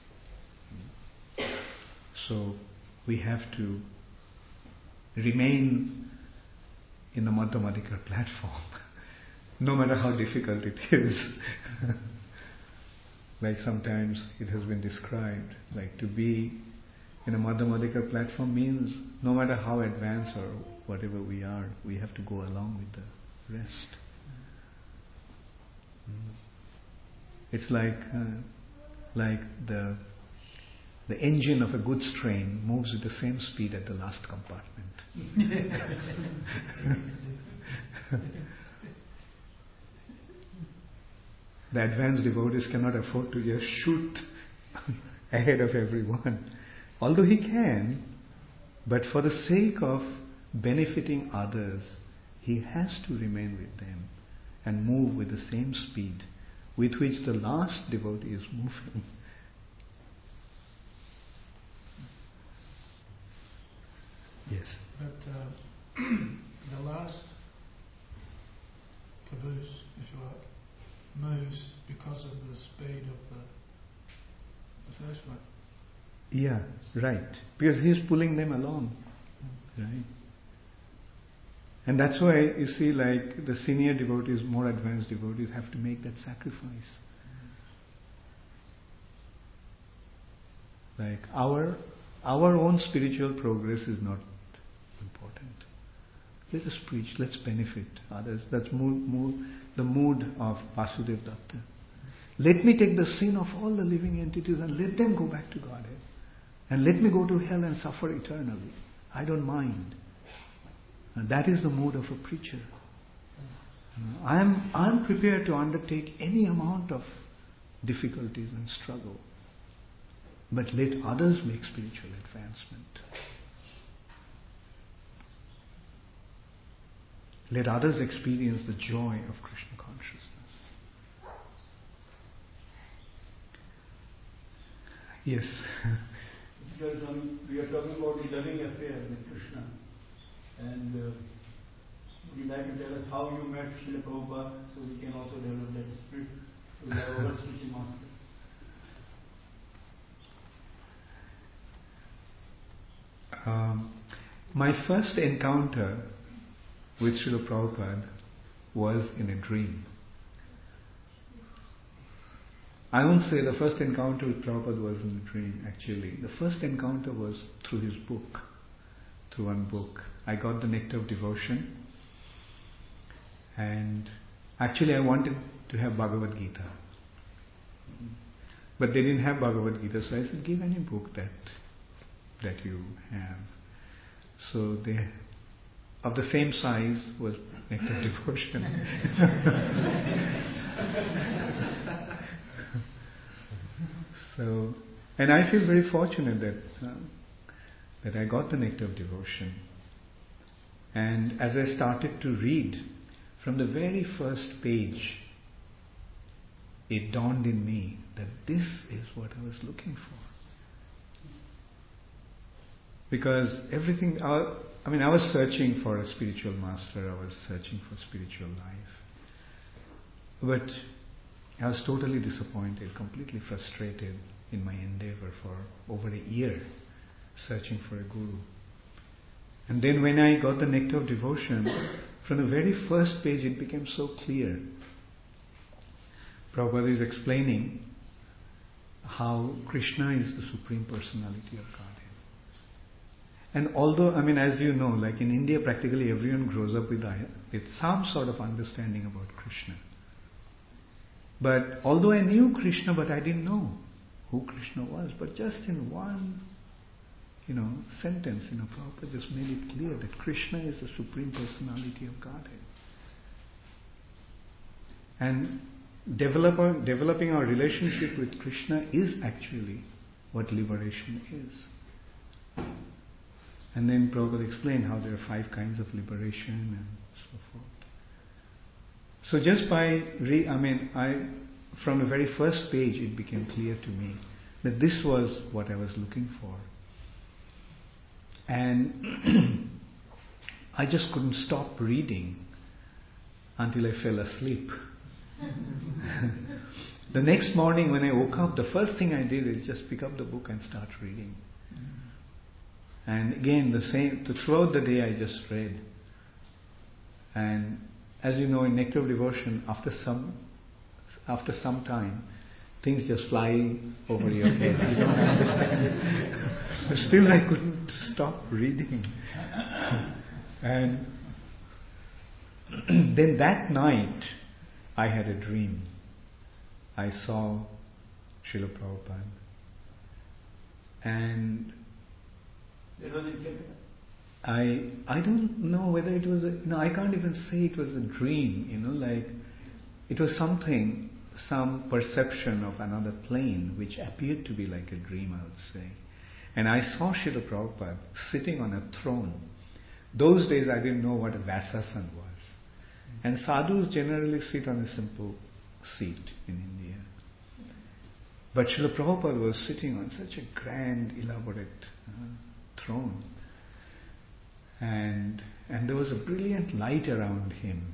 [SPEAKER 1] So we have to remain in the Madhyamadhikar platform, no matter how difficult it is. Like sometimes it has been described, like to be in a Madhyamadhikar platform means no matter how advanced or whatever we are, we have to go along with the rest. It's like uh, like the the engine of a goods train moves with the same speed at the last compartment. The advanced devotees cannot afford to just shoot ahead of everyone. Although he can, but for the sake of benefiting others, he has to remain with them and move with the same speed with which the last devotee is moving. Yes.
[SPEAKER 2] But uh, the last caboose, if you like, moves because of the speed of the the first one.
[SPEAKER 1] Yeah, right. Because he's pulling them along. Mm. Right. And that's why you see, like, the senior devotees, more advanced devotees have to make that sacrifice. Like our our own spiritual progress is not important. Let us preach, let's benefit others. That's mood, mood, the mood of Vasudev Datta. Let me take the sin of all the living entities and let them go back to Godhead. And let me go to hell and suffer eternally. I don't mind. And that is the mood of a preacher. I am I am prepared to undertake any amount of difficulties and struggle. But let others make spiritual advancement. Let others experience the joy of Krishna consciousness. Yes.
[SPEAKER 3] We are talking about the loving affair with Krishna. And uh, would you like to tell us how you met Srila Prabhupada so we can also develop that spirit to love our spiritual master?
[SPEAKER 1] Um, my first encounter with Srila Prabhupada was in a dream. I won't say the first encounter with Prabhupada was in a dream, actually. The first encounter was through his book, through one book. I got the Nectar of Devotion, and actually I wanted to have Bhagavad Gita. But they didn't have Bhagavad Gita, so I said, give any book that that you have. So they, of the same size was Nectar of Devotion. So, and I feel very fortunate that uh, that I got the Nectar of Devotion. And as I started to read, from the very first page, it dawned in me that this is what I was looking for. Because everything, I, I mean, I was searching for a spiritual master, I was searching for spiritual life. But I was totally disappointed, completely frustrated in my endeavor for over a year, searching for a guru. And then when I got the Nectar of Devotion, from the very first page it became so clear. Prabhupada is explaining how Krishna is the Supreme Personality of Godhead. And although, I mean, as you know, like in India, practically everyone grows up with, with some sort of understanding about Krishna. But although I knew Krishna, but I didn't know who Krishna was. But just in one, you know, sentence, you know, Prabhupada just made it clear that Krishna is the Supreme Personality of Godhead. And develop, developing our relationship with Krishna is actually what liberation is. And then Prabhupada explained how there are five kinds of liberation and so forth. So just by, re, I mean, I, from the very first page it became clear to me that this was what I was looking for. And I just couldn't stop reading until I fell asleep. The next morning when I woke up, the first thing I did is just pick up the book and start reading. And again, the same, throughout the day I just read. And as you know, in Nectar of Devotion, after some after some time, things just fly over your head. You don't understand it. But still I couldn't stop reading. And then that night, I had a dream. I saw Srila Prabhupada. And
[SPEAKER 3] it was in Calcutta.
[SPEAKER 1] I I don't know whether it was a, you know, I can't even say it was a dream, you know, like it was something, some perception of another plane which appeared to be like a dream, I would say. And I saw Srila Prabhupada sitting on a throne. Those days I didn't know what a Vyasasan was. And sadhus generally sit on a simple seat in India. But Srila Prabhupada was sitting on such a grand, elaborate uh, throne. And, and there was a brilliant light around him.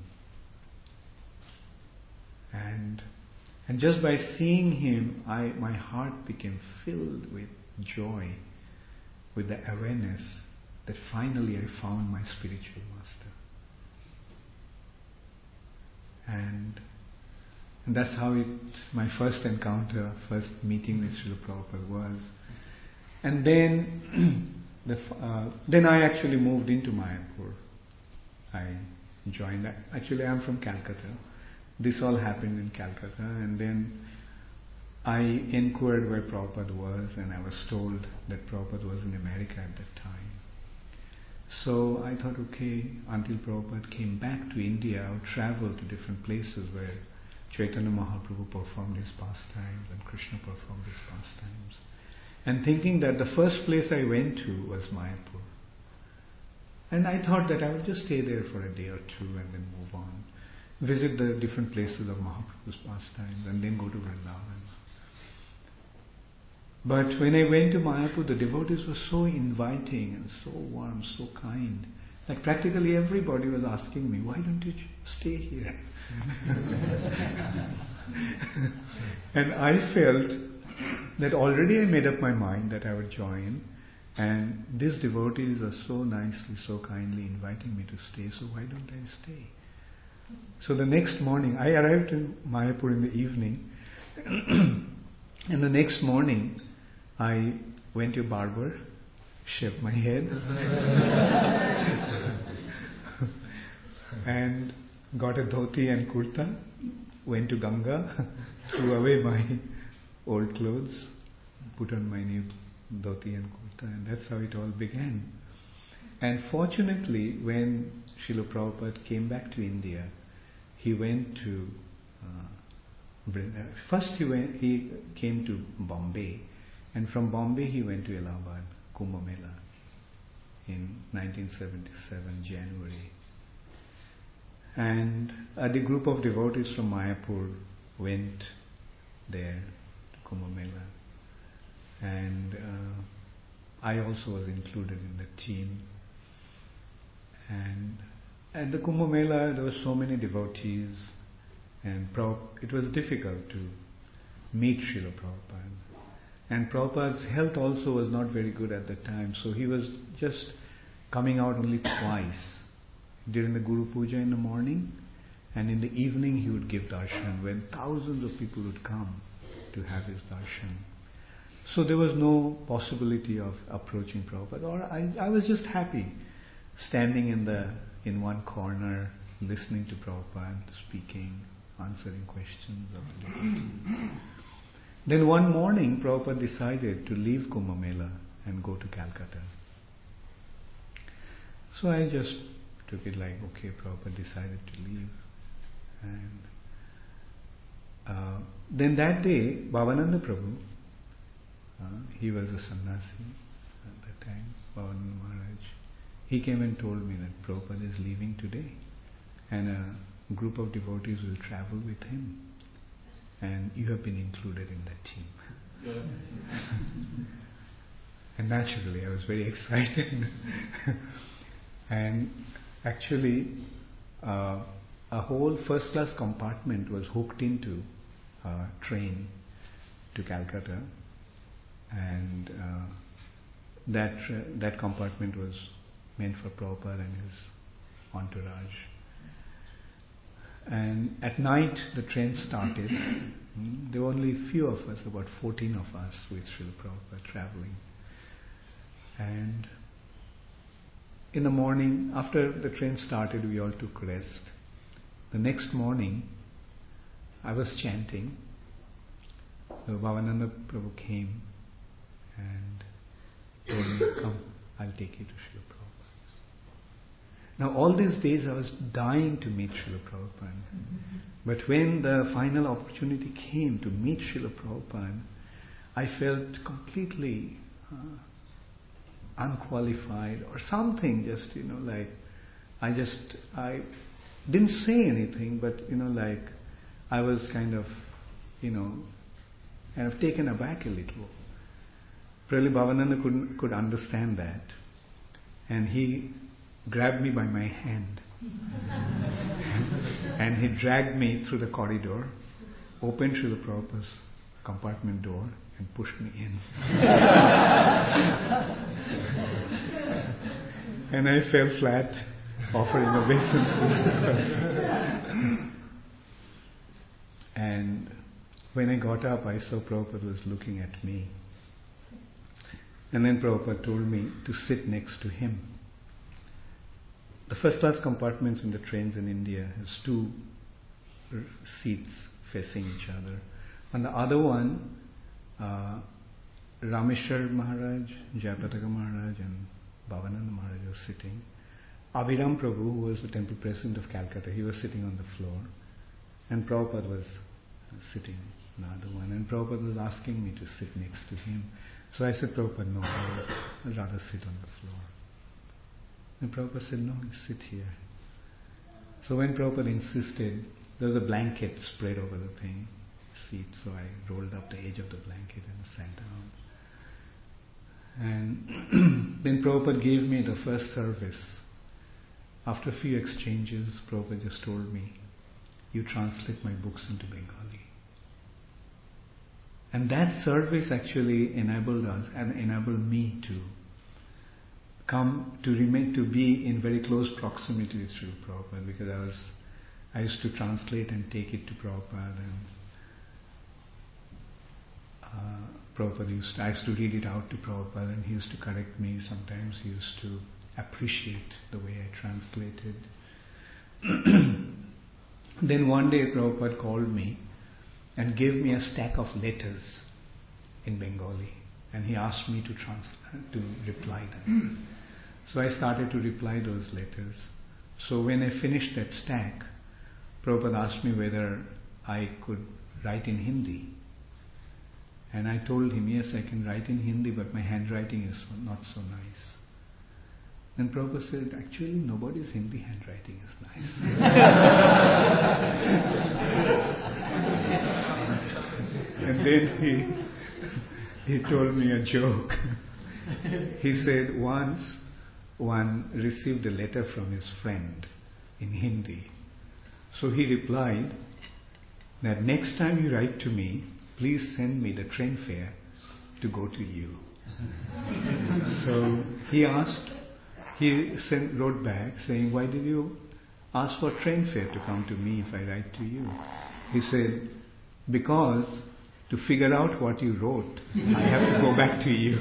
[SPEAKER 1] And, and just by seeing him, I, my heart became filled with joy, with the awareness that finally I found my spiritual master. And, and that's how it, my first encounter, first meeting with Srila Prabhupada was. And then, the, uh, then I actually moved into Mayapur. I joined, actually I'm from Calcutta. This all happened in Calcutta, and then I inquired where Prabhupada was, and I was told that Prabhupada was in America at that time. So I thought, okay, until Prabhupada came back to India, I would travel to different places where Chaitanya Mahaprabhu performed his pastimes and Krishna performed his pastimes. And thinking that the first place I went to was Mayapur. And I thought that I would just stay there for a day or two and then move on. Visit the different places of Mahaprabhu's pastimes and then go to Vrindavan. But when I went to Mayapur, the devotees were so inviting and so warm, so kind. Like practically everybody was asking me, why don't you stay here? And I felt that already I made up my mind that I would join, and these devotees are so nicely, so kindly inviting me to stay, so why don't I stay? So the next morning, I arrived in Mayapur in the evening, and the next morning I went to a barber, shaved my head, and got a dhoti and kurta, went to Ganga, threw away my old clothes, put on my new dhoti and kurta, and that's how it all began. And fortunately, when Srila Prabhupada came back to India, he went to uh, first he went, he came to Bombay, and from Bombay he went to Allahabad, Kumbh Mela, in nineteen seventy-seven, January. And uh, the group of devotees from Mayapur went there to Kumbh Mela, and uh, I also was included in the team. And at the Kumbh Mela there were so many devotees, and it was difficult to meet Srila Prabhupada. And Prabhupada's health also was not very good at the time, so he was just coming out only twice. During the Guru Puja in the morning, and in the evening he would give darshan when thousands of people would come to have his darshan. So there was no possibility of approaching Prabhupada, or I, I was just happy standing in the in one corner, listening to Prabhupada speaking, answering questions of the devotees. Then one morning Prabhupada decided to leave Kumbh Mela and go to Calcutta. So I just took it like, okay, Prabhupada decided to leave. And uh, then that day, Bhavananda Prabhu, uh, he was a sannyasi at that time, Bhavananda Maharaj, he came and told me that Prabhupada is leaving today, and a group of devotees will travel with him, and you have been included in that team. Yeah. And naturally I was very excited. And actually, uh, a whole first class compartment was hooked into a train to Calcutta, and uh, that tra- that compartment was meant for Prabhupada and his entourage. And at night the train started. There were only a few of us, about fourteen of us with Srila Prabhupada traveling. And in the morning, after the train started, we all took rest. The next morning, I was chanting. So Bhavananda Prabhu came and told me, come, I'll take you to Srila Prabhupada. Now all these days I was dying to meet Srila Prabhupada. Mm-hmm. But when the final opportunity came to meet Srila Prabhupada, I felt completely uh, unqualified or something, just, you know, like, I just, I didn't say anything, but, you know, like, I was kind of, you know, kind of taken aback a little. Probably Bhavananda couldn't, could understand that. And he grabbed me by my hand. And he dragged me through the corridor, opened Srila Prabhupada's compartment door, and pushed me in. And I fell flat, offering obeisances. And when I got up, I saw Prabhupada was looking at me. And then Prabhupada told me to sit next to him. The first class compartments in the trains in India has two r- seats facing each other. On the other one, uh, Rameshwar Maharaj, Jayapataka Maharaj and Bhavananda Maharaj were sitting. Abhiram Prabhu, who was the temple president of Calcutta, he was sitting on the floor. And Prabhupada was sitting on the other one. And Prabhupada was asking me to sit next to him. So I said, Prabhupada, no, I would rather sit on the floor. And Prabhupada said, no, you sit here. So when Prabhupada insisted, there was a blanket spread over the thing, seat, so I rolled up the edge of the blanket and sat down. And then Prabhupada gave me the first service. After a few exchanges, Prabhupada just told me, you translate my books into Bengali. And that service actually enabled us and enabled me to come to remain to be in very close proximity with Srila Prabhupada, because I was I used to translate and take it to Prabhupada, and uh, Prabhupada used to, I used to read it out to Prabhupada, and he used to correct me. Sometimes he used to appreciate the way I translated. Then one day Prabhupada called me and gave me a stack of letters in Bengali, and he asked me to trans- to reply them. So I started to reply those letters. So when I finished that stack, Prabhupada asked me whether I could write in Hindi. And I told him, yes, I can write in Hindi, but my handwriting is not so nice. Then Prabhupada said, actually nobody's Hindi handwriting is nice. And then he, he told me a joke. He said once one received a letter from his friend in Hindi. So he replied that next time you write to me, please send me the train fare to go to you. So he asked, he sent, wrote back saying, why did you ask for train fare to come to me if I write to you? He said, because to figure out what you wrote, I have to go back to you.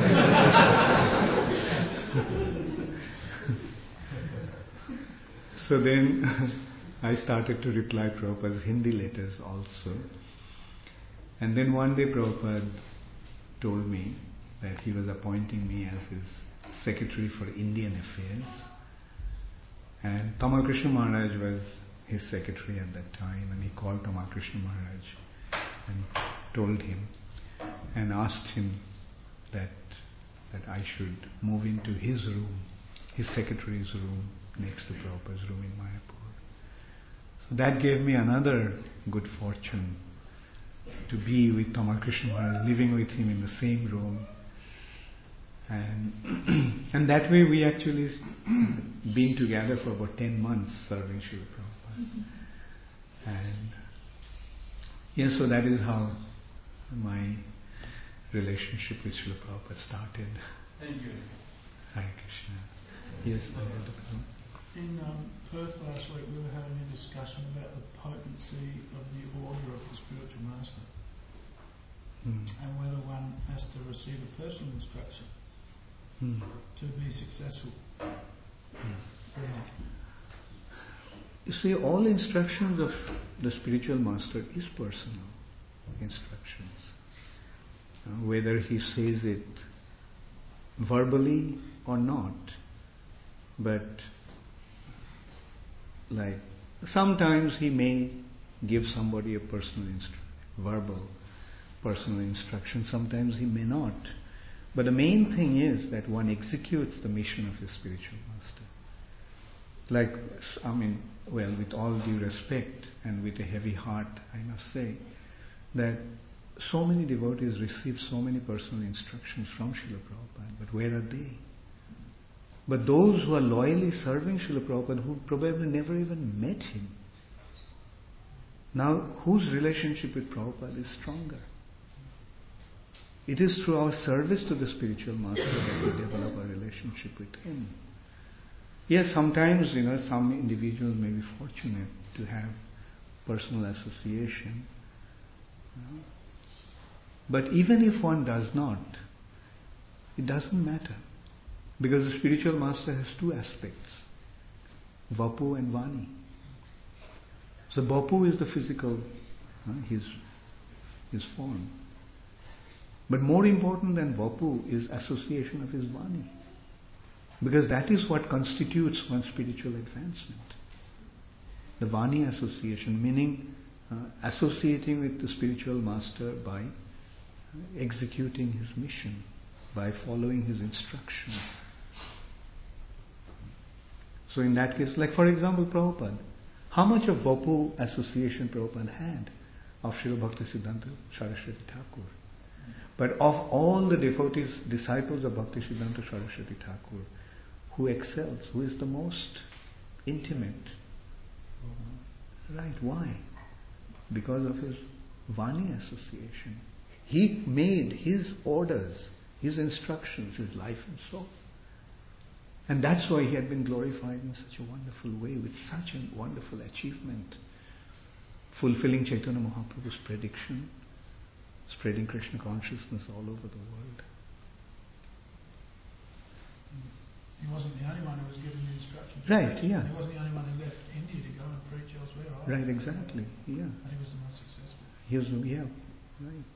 [SPEAKER 1] So then I started to reply Prabhupada's Hindi letters also. And then one day Prabhupada told me that he was appointing me as his secretary for Indian affairs. And Tamal Krishna Maharaj was his secretary at that time, and he called Tamal Krishna Maharaj and told him and asked him that that I should move into his room, his secretary's room, next to Prabhupada's room in Mayapur. So that gave me another good fortune to be with Tamal Krishna Maharaj, living with him in the same room. And and that way we actually been together for about ten months serving Srila Prabhupada. Mm-hmm. And yes, so that is how my relationship with Srila Prabhupada started.
[SPEAKER 3] Thank you.
[SPEAKER 1] Hare Krishna. Yes,
[SPEAKER 2] in um, Perth last week we were having a discussion about the potency of the order of the spiritual master, mm. and whether one has to receive a personal instruction mm. to be successful. Mm.
[SPEAKER 1] You see, all instructions of the spiritual master is personal instructions. Uh, whether he says it verbally or not. But like sometimes he may give somebody a personal instru- verbal personal instruction, sometimes he may not. But the main thing is that one executes the mission of his spiritual master. like, I mean, well, with all due respect and with a heavy heart, I must say, that so many devotees receive so many personal instructions from Srila Prabhupada, but where are they? But those who are loyally serving Srila Prabhupada, who probably never even met him, now whose relationship with Prabhupada is stronger? It is through our service to the spiritual master that we develop a relationship with him. Yes, sometimes, you know, some individuals may be fortunate to have personal association. You know. But even if one does not, it doesn't matter. Because the spiritual master has two aspects, Vapu and Vani. So Vapu is the physical, uh, his, his form. But more important than Vapu is association of his Vani. Because that is what constitutes one's spiritual advancement. The Vani association, meaning uh, associating with the spiritual master by uh, executing his mission, by following his instruction. So in that case, like for example Prabhupada, how much of Vapu association Prabhupada had of Srila Bhaktisiddhanta Saraswati Thakur? But of all the devotees, disciples of Bhaktisiddhanta Saraswati Thakur, who excels, who is the most intimate? Right, why? Because of his Vani association. He made his orders, his instructions, his life and soul. And that's why he had been glorified in such a wonderful way, with such a wonderful achievement, fulfilling Chaitanya Mahaprabhu's prediction, spreading Krishna consciousness all over the world.
[SPEAKER 2] He wasn't the only one who was given the instructions.
[SPEAKER 1] Right, yeah.
[SPEAKER 2] He wasn't the only one who left India to go and preach elsewhere. Either.
[SPEAKER 1] Right, exactly, yeah.
[SPEAKER 2] And he was the most successful.
[SPEAKER 1] He was, yeah, right.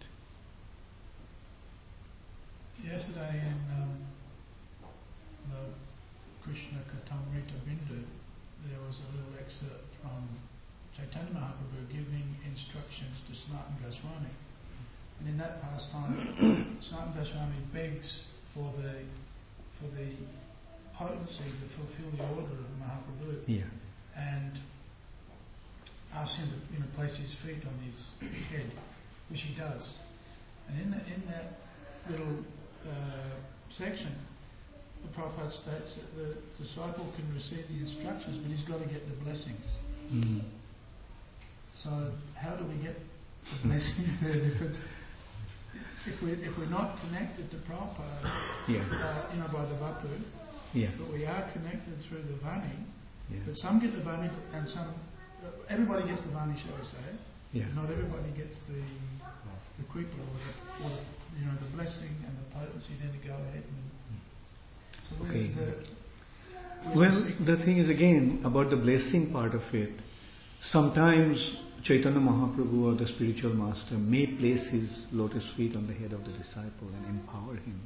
[SPEAKER 2] Yesterday in um, the Krishna Katamrita Bindu, there was a little excerpt from Chaitanya Mahaprabhu giving instructions to Sanatana Goswami. And in that pastime, Sanatana Goswami begs for the for the potency to fulfill the order of Mahaprabhu.
[SPEAKER 1] Yeah.
[SPEAKER 2] And asks him to, you know, place his feet on his head, which he does. And in, the, in that little uh, section, the Prabhupada states that the disciple can receive the instructions, but he's got to get the blessings.
[SPEAKER 1] Mm.
[SPEAKER 2] So how do we get the blessings there? If, it's, if, we, if we're not connected to Prabhupada,
[SPEAKER 1] yeah.
[SPEAKER 2] uh, you know, by the Vapu,
[SPEAKER 1] yeah.
[SPEAKER 2] but we are connected through the Vani,
[SPEAKER 1] yeah.
[SPEAKER 2] but some get the Vani and some, uh, everybody gets the Vani, shall we say,
[SPEAKER 1] yeah.
[SPEAKER 2] not everybody gets the the kripa or the, or the, you know, the blessing and the potency then to go ahead and so where's
[SPEAKER 1] okay.
[SPEAKER 2] the where's
[SPEAKER 1] well
[SPEAKER 2] the,
[SPEAKER 1] the thing is again about the blessing part of it. Sometimes Chaitanya Mahaprabhu or the spiritual master may place his lotus feet on the head of the disciple and empower him.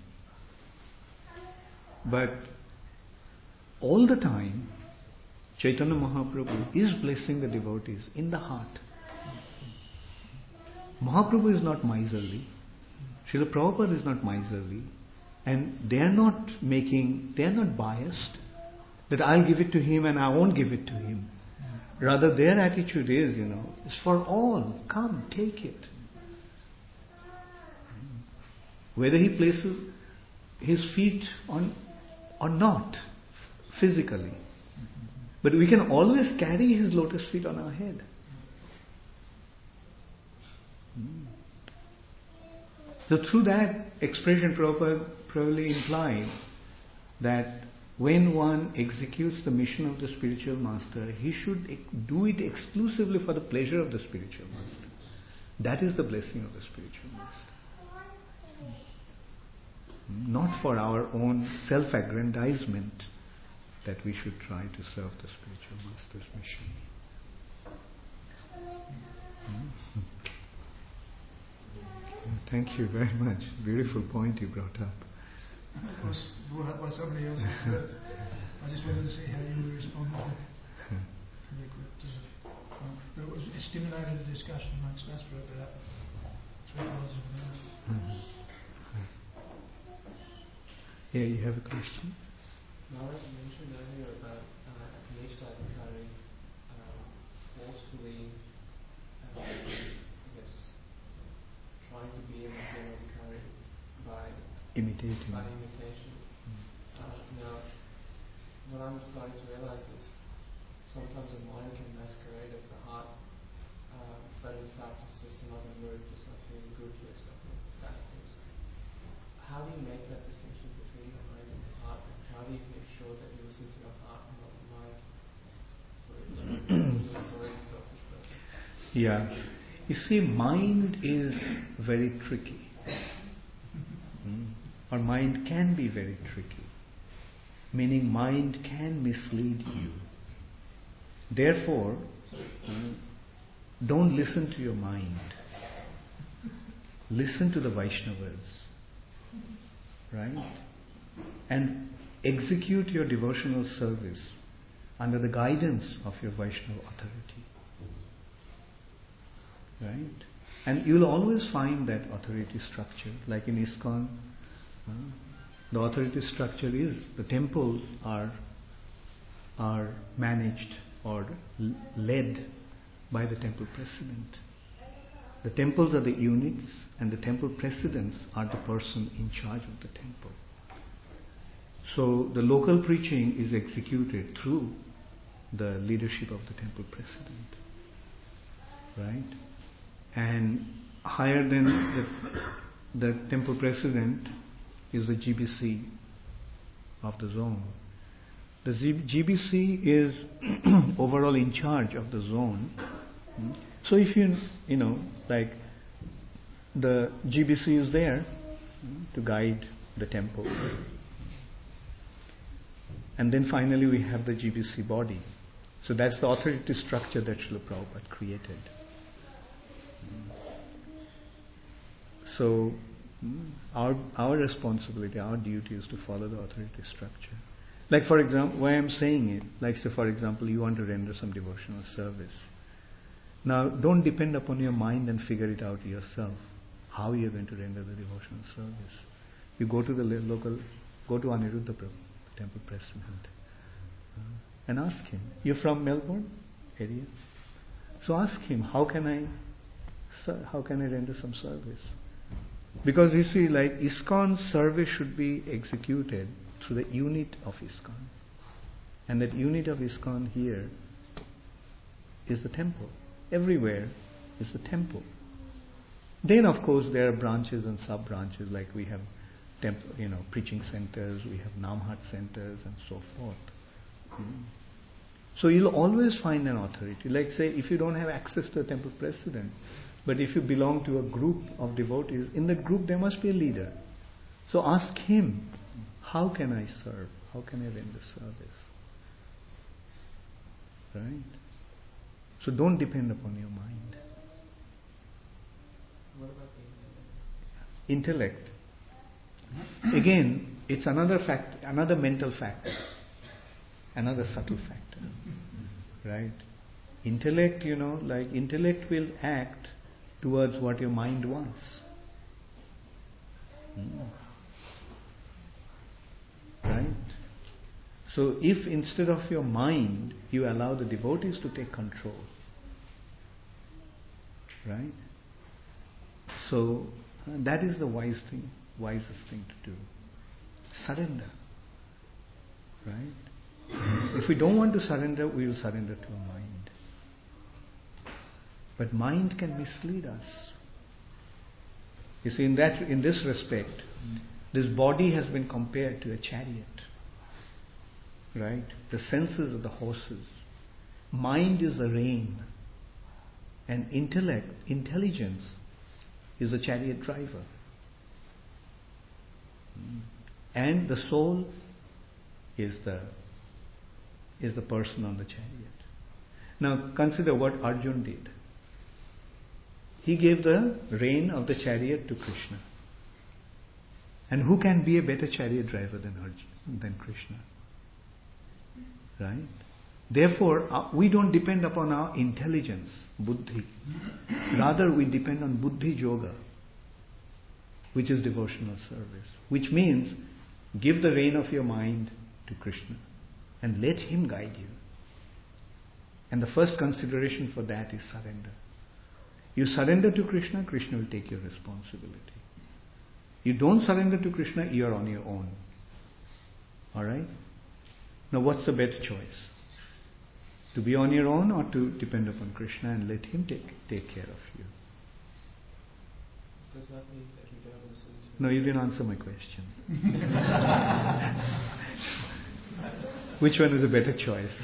[SPEAKER 1] But all the time Chaitanya Mahaprabhu is blessing the devotees in the heart. Mahaprabhu is not miserly. Srila Prabhupada is not miserly. And they are not making, they are not biased that I'll give it to him and I won't give it to him. Rather their attitude is, you know, it's for all. Come, take it. Whether he places his feet on or not, physically. But we can always carry his lotus feet on our head. So through that expression, Prabhupada probably implied that when one executes the mission of the spiritual master, he should do it exclusively for the pleasure of the spiritual master. That is the blessing of the spiritual master. Not for our own self-aggrandizement that we should try to serve the spiritual master's mission. Mm. Thank you very much. Beautiful point you brought up.
[SPEAKER 2] It was brought up by somebody else. I just wanted to see how you would respond to it. But it, was, it stimulated a discussion amongst us for about three quarters of an hour.
[SPEAKER 1] Mm-hmm. Yeah, you have a question?
[SPEAKER 4] Maharaj mentioned earlier about uh, Kanishadhikari um, forcefully, um, I guess, trying to be a Madhyadhikari by
[SPEAKER 1] imitating.
[SPEAKER 4] By imitation. Mm. Uh, now, what I'm starting to realize is sometimes the mind can masquerade as the heart, uh, but in fact it's just another mood, just like feeling good for stuff like that. How do you make that distinction between the mind and the heart? And how do you make sure that you listen to your heart and not the mind? For it's a very selfish person.
[SPEAKER 1] Yeah. You see, mind is very tricky. Mm. Our mind can be very tricky. Meaning mind can mislead you. Therefore, mm, don't listen to your mind. Listen to the Vaishnavas. Right? And execute your devotional service under the guidance of your Vaishnava authority. Right? And you will always find that authority structure, like in ISKCON. Uh, the authority structure is, the temples are, are managed or l- led by the temple president. The temples are the units, and the temple presidents are the person in charge of the temple. So the local preaching is executed through the leadership of the temple president. Right? And higher than the, the temple president is the G B C of the zone. The G B C is overall in charge of the zone. So if you, you know, like the G B C is there to guide the temple. And then finally we have the G B C body. So that's the authority structure that Srila Prabhupada created. So our our responsibility, our duty is to follow the authority structure. Like for example, why I'm saying it, like say for example, you want to render some devotional service. Now, don't depend upon your mind and figure it out yourself, how you're going to render the devotional service. You go to the local, go to Aniruddha Prabhu, the temple president, uh, and ask him. You're from Melbourne area? So ask him, how can I, how can I render some service? Because you see, like ISKCON service should be executed through the unit of ISKCON. And that unit of ISKCON here is the temple. Everywhere is the temple. Then, of course, there are branches and sub-branches, like we have, temple, you know, preaching centers, we have Namhat centers, and so forth. Mm. So you'll always find an authority. Like, say, if you don't have access to a temple president, but if you belong to a group of devotees, in that group there must be a leader. So ask him, how can I serve? How can I render service? Right? So don't depend upon your mind.
[SPEAKER 4] What about the intellect?
[SPEAKER 1] Intellect. Again, it's another fact, another mental factor, another subtle factor. Right? Intellect, you know, like intellect will act towards what your mind wants. Hmm. Right? So if instead of your mind, you allow the devotees to take control, right? So uh, that is the wise thing, wisest thing to do. Surrender, right? If we don't want to surrender, we will surrender to our mind. But mind can mislead us. You see, in that, in this respect, this body has been compared to a chariot. Right? The senses are the horses. Mind is the rein. And intellect, intelligence is the chariot driver. And the soul is the is the person on the chariot. Now consider what Arjuna did. He gave the rein of the chariot to Krishna. And who can be a better chariot driver than Arjuna, than Krishna? Right? Therefore, uh, we don't depend upon our intelligence, buddhi. Rather, we depend on buddhi yoga, which is devotional service. Which means, give the rein of your mind to Krishna and let Him guide you. And the first consideration for that is surrender. You surrender to Krishna, Krishna will take your responsibility. You don't surrender to Krishna, you are on your own. Alright? Now what's the better choice? To be on your own or to depend upon Krishna and let Him take, take care of you?
[SPEAKER 4] Does that mean that you don't listen to...
[SPEAKER 1] No, you didn't answer my question. Which one is a better choice?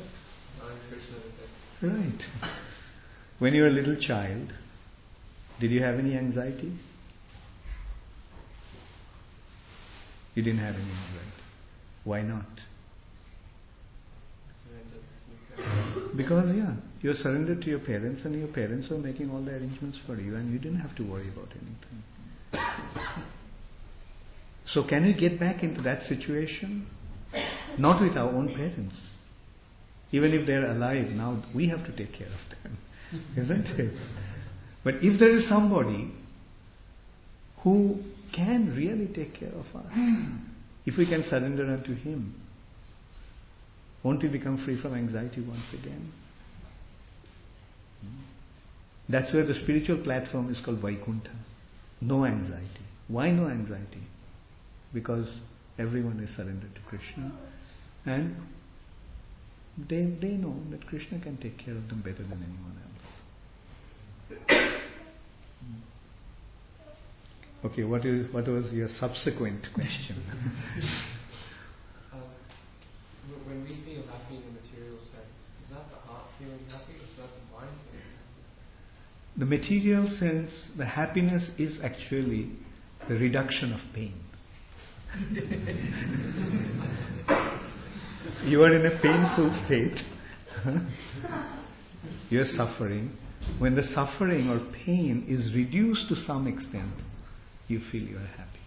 [SPEAKER 1] Right. When you were a little child, did you have any anxiety? You didn't have any anxiety. Why not? Because, yeah, you're surrendered to your parents and your parents are making all the arrangements for you and you didn't have to worry about anything. So can we get back into that situation? Not with our own parents. Even if they're alive now, we have to take care of them. Isn't it? But if there is somebody who can really take care of us, if we can surrender unto Him, won't we become free from anxiety once again? That's where the spiritual platform is called Vaikuntha. No anxiety. Why no anxiety? Because everyone is surrendered to Krishna and they they know that Krishna can take care of them better than anyone else. Okay, what is what was your subsequent question?
[SPEAKER 4] um, when we feel happy in the material sense, is that the heart feeling happy or is that the mind feeling happy?
[SPEAKER 1] The material sense, the happiness is actually the reduction of pain. You are in a painful state. You are suffering. When the suffering or pain is reduced to some extent, you feel you are happy.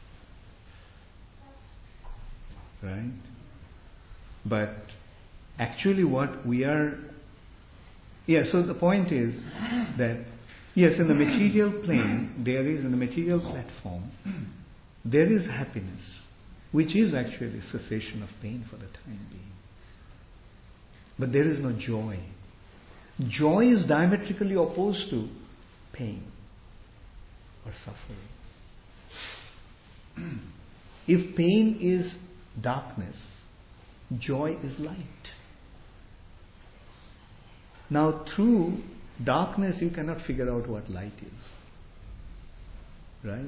[SPEAKER 1] Right? But actually what we are... Yeah, so the point is that, yes, in the material plane, there is, in the material platform, there is happiness, which is actually cessation of pain for the time being. But there is no joy. Joy is diametrically opposed to pain or suffering. If pain is darkness, joy is light. Now through darkness you cannot figure out what light is. Right?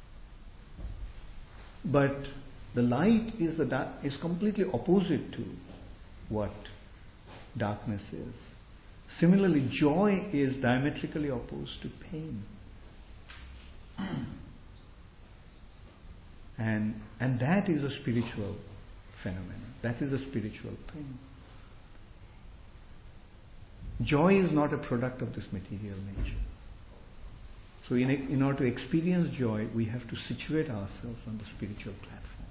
[SPEAKER 1] But the light is the da- is completely opposite to what darkness is. Similarly, joy is diametrically opposed to pain. And and that is a spiritual phenomenon. That is a spiritual thing. Joy is not a product of this material nature. So in, in order to experience joy, we have to situate ourselves on the spiritual platform.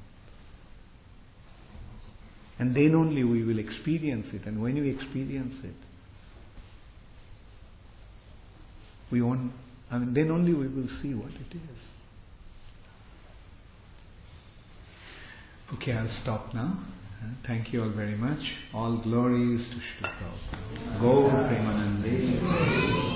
[SPEAKER 1] And then only we will experience it. And when we experience it, we won't, I mean, then only we will see what it is. Okay, I'll stop now. Thank you all very much. All glories to Srila Prabhupada. Gaur Premanande.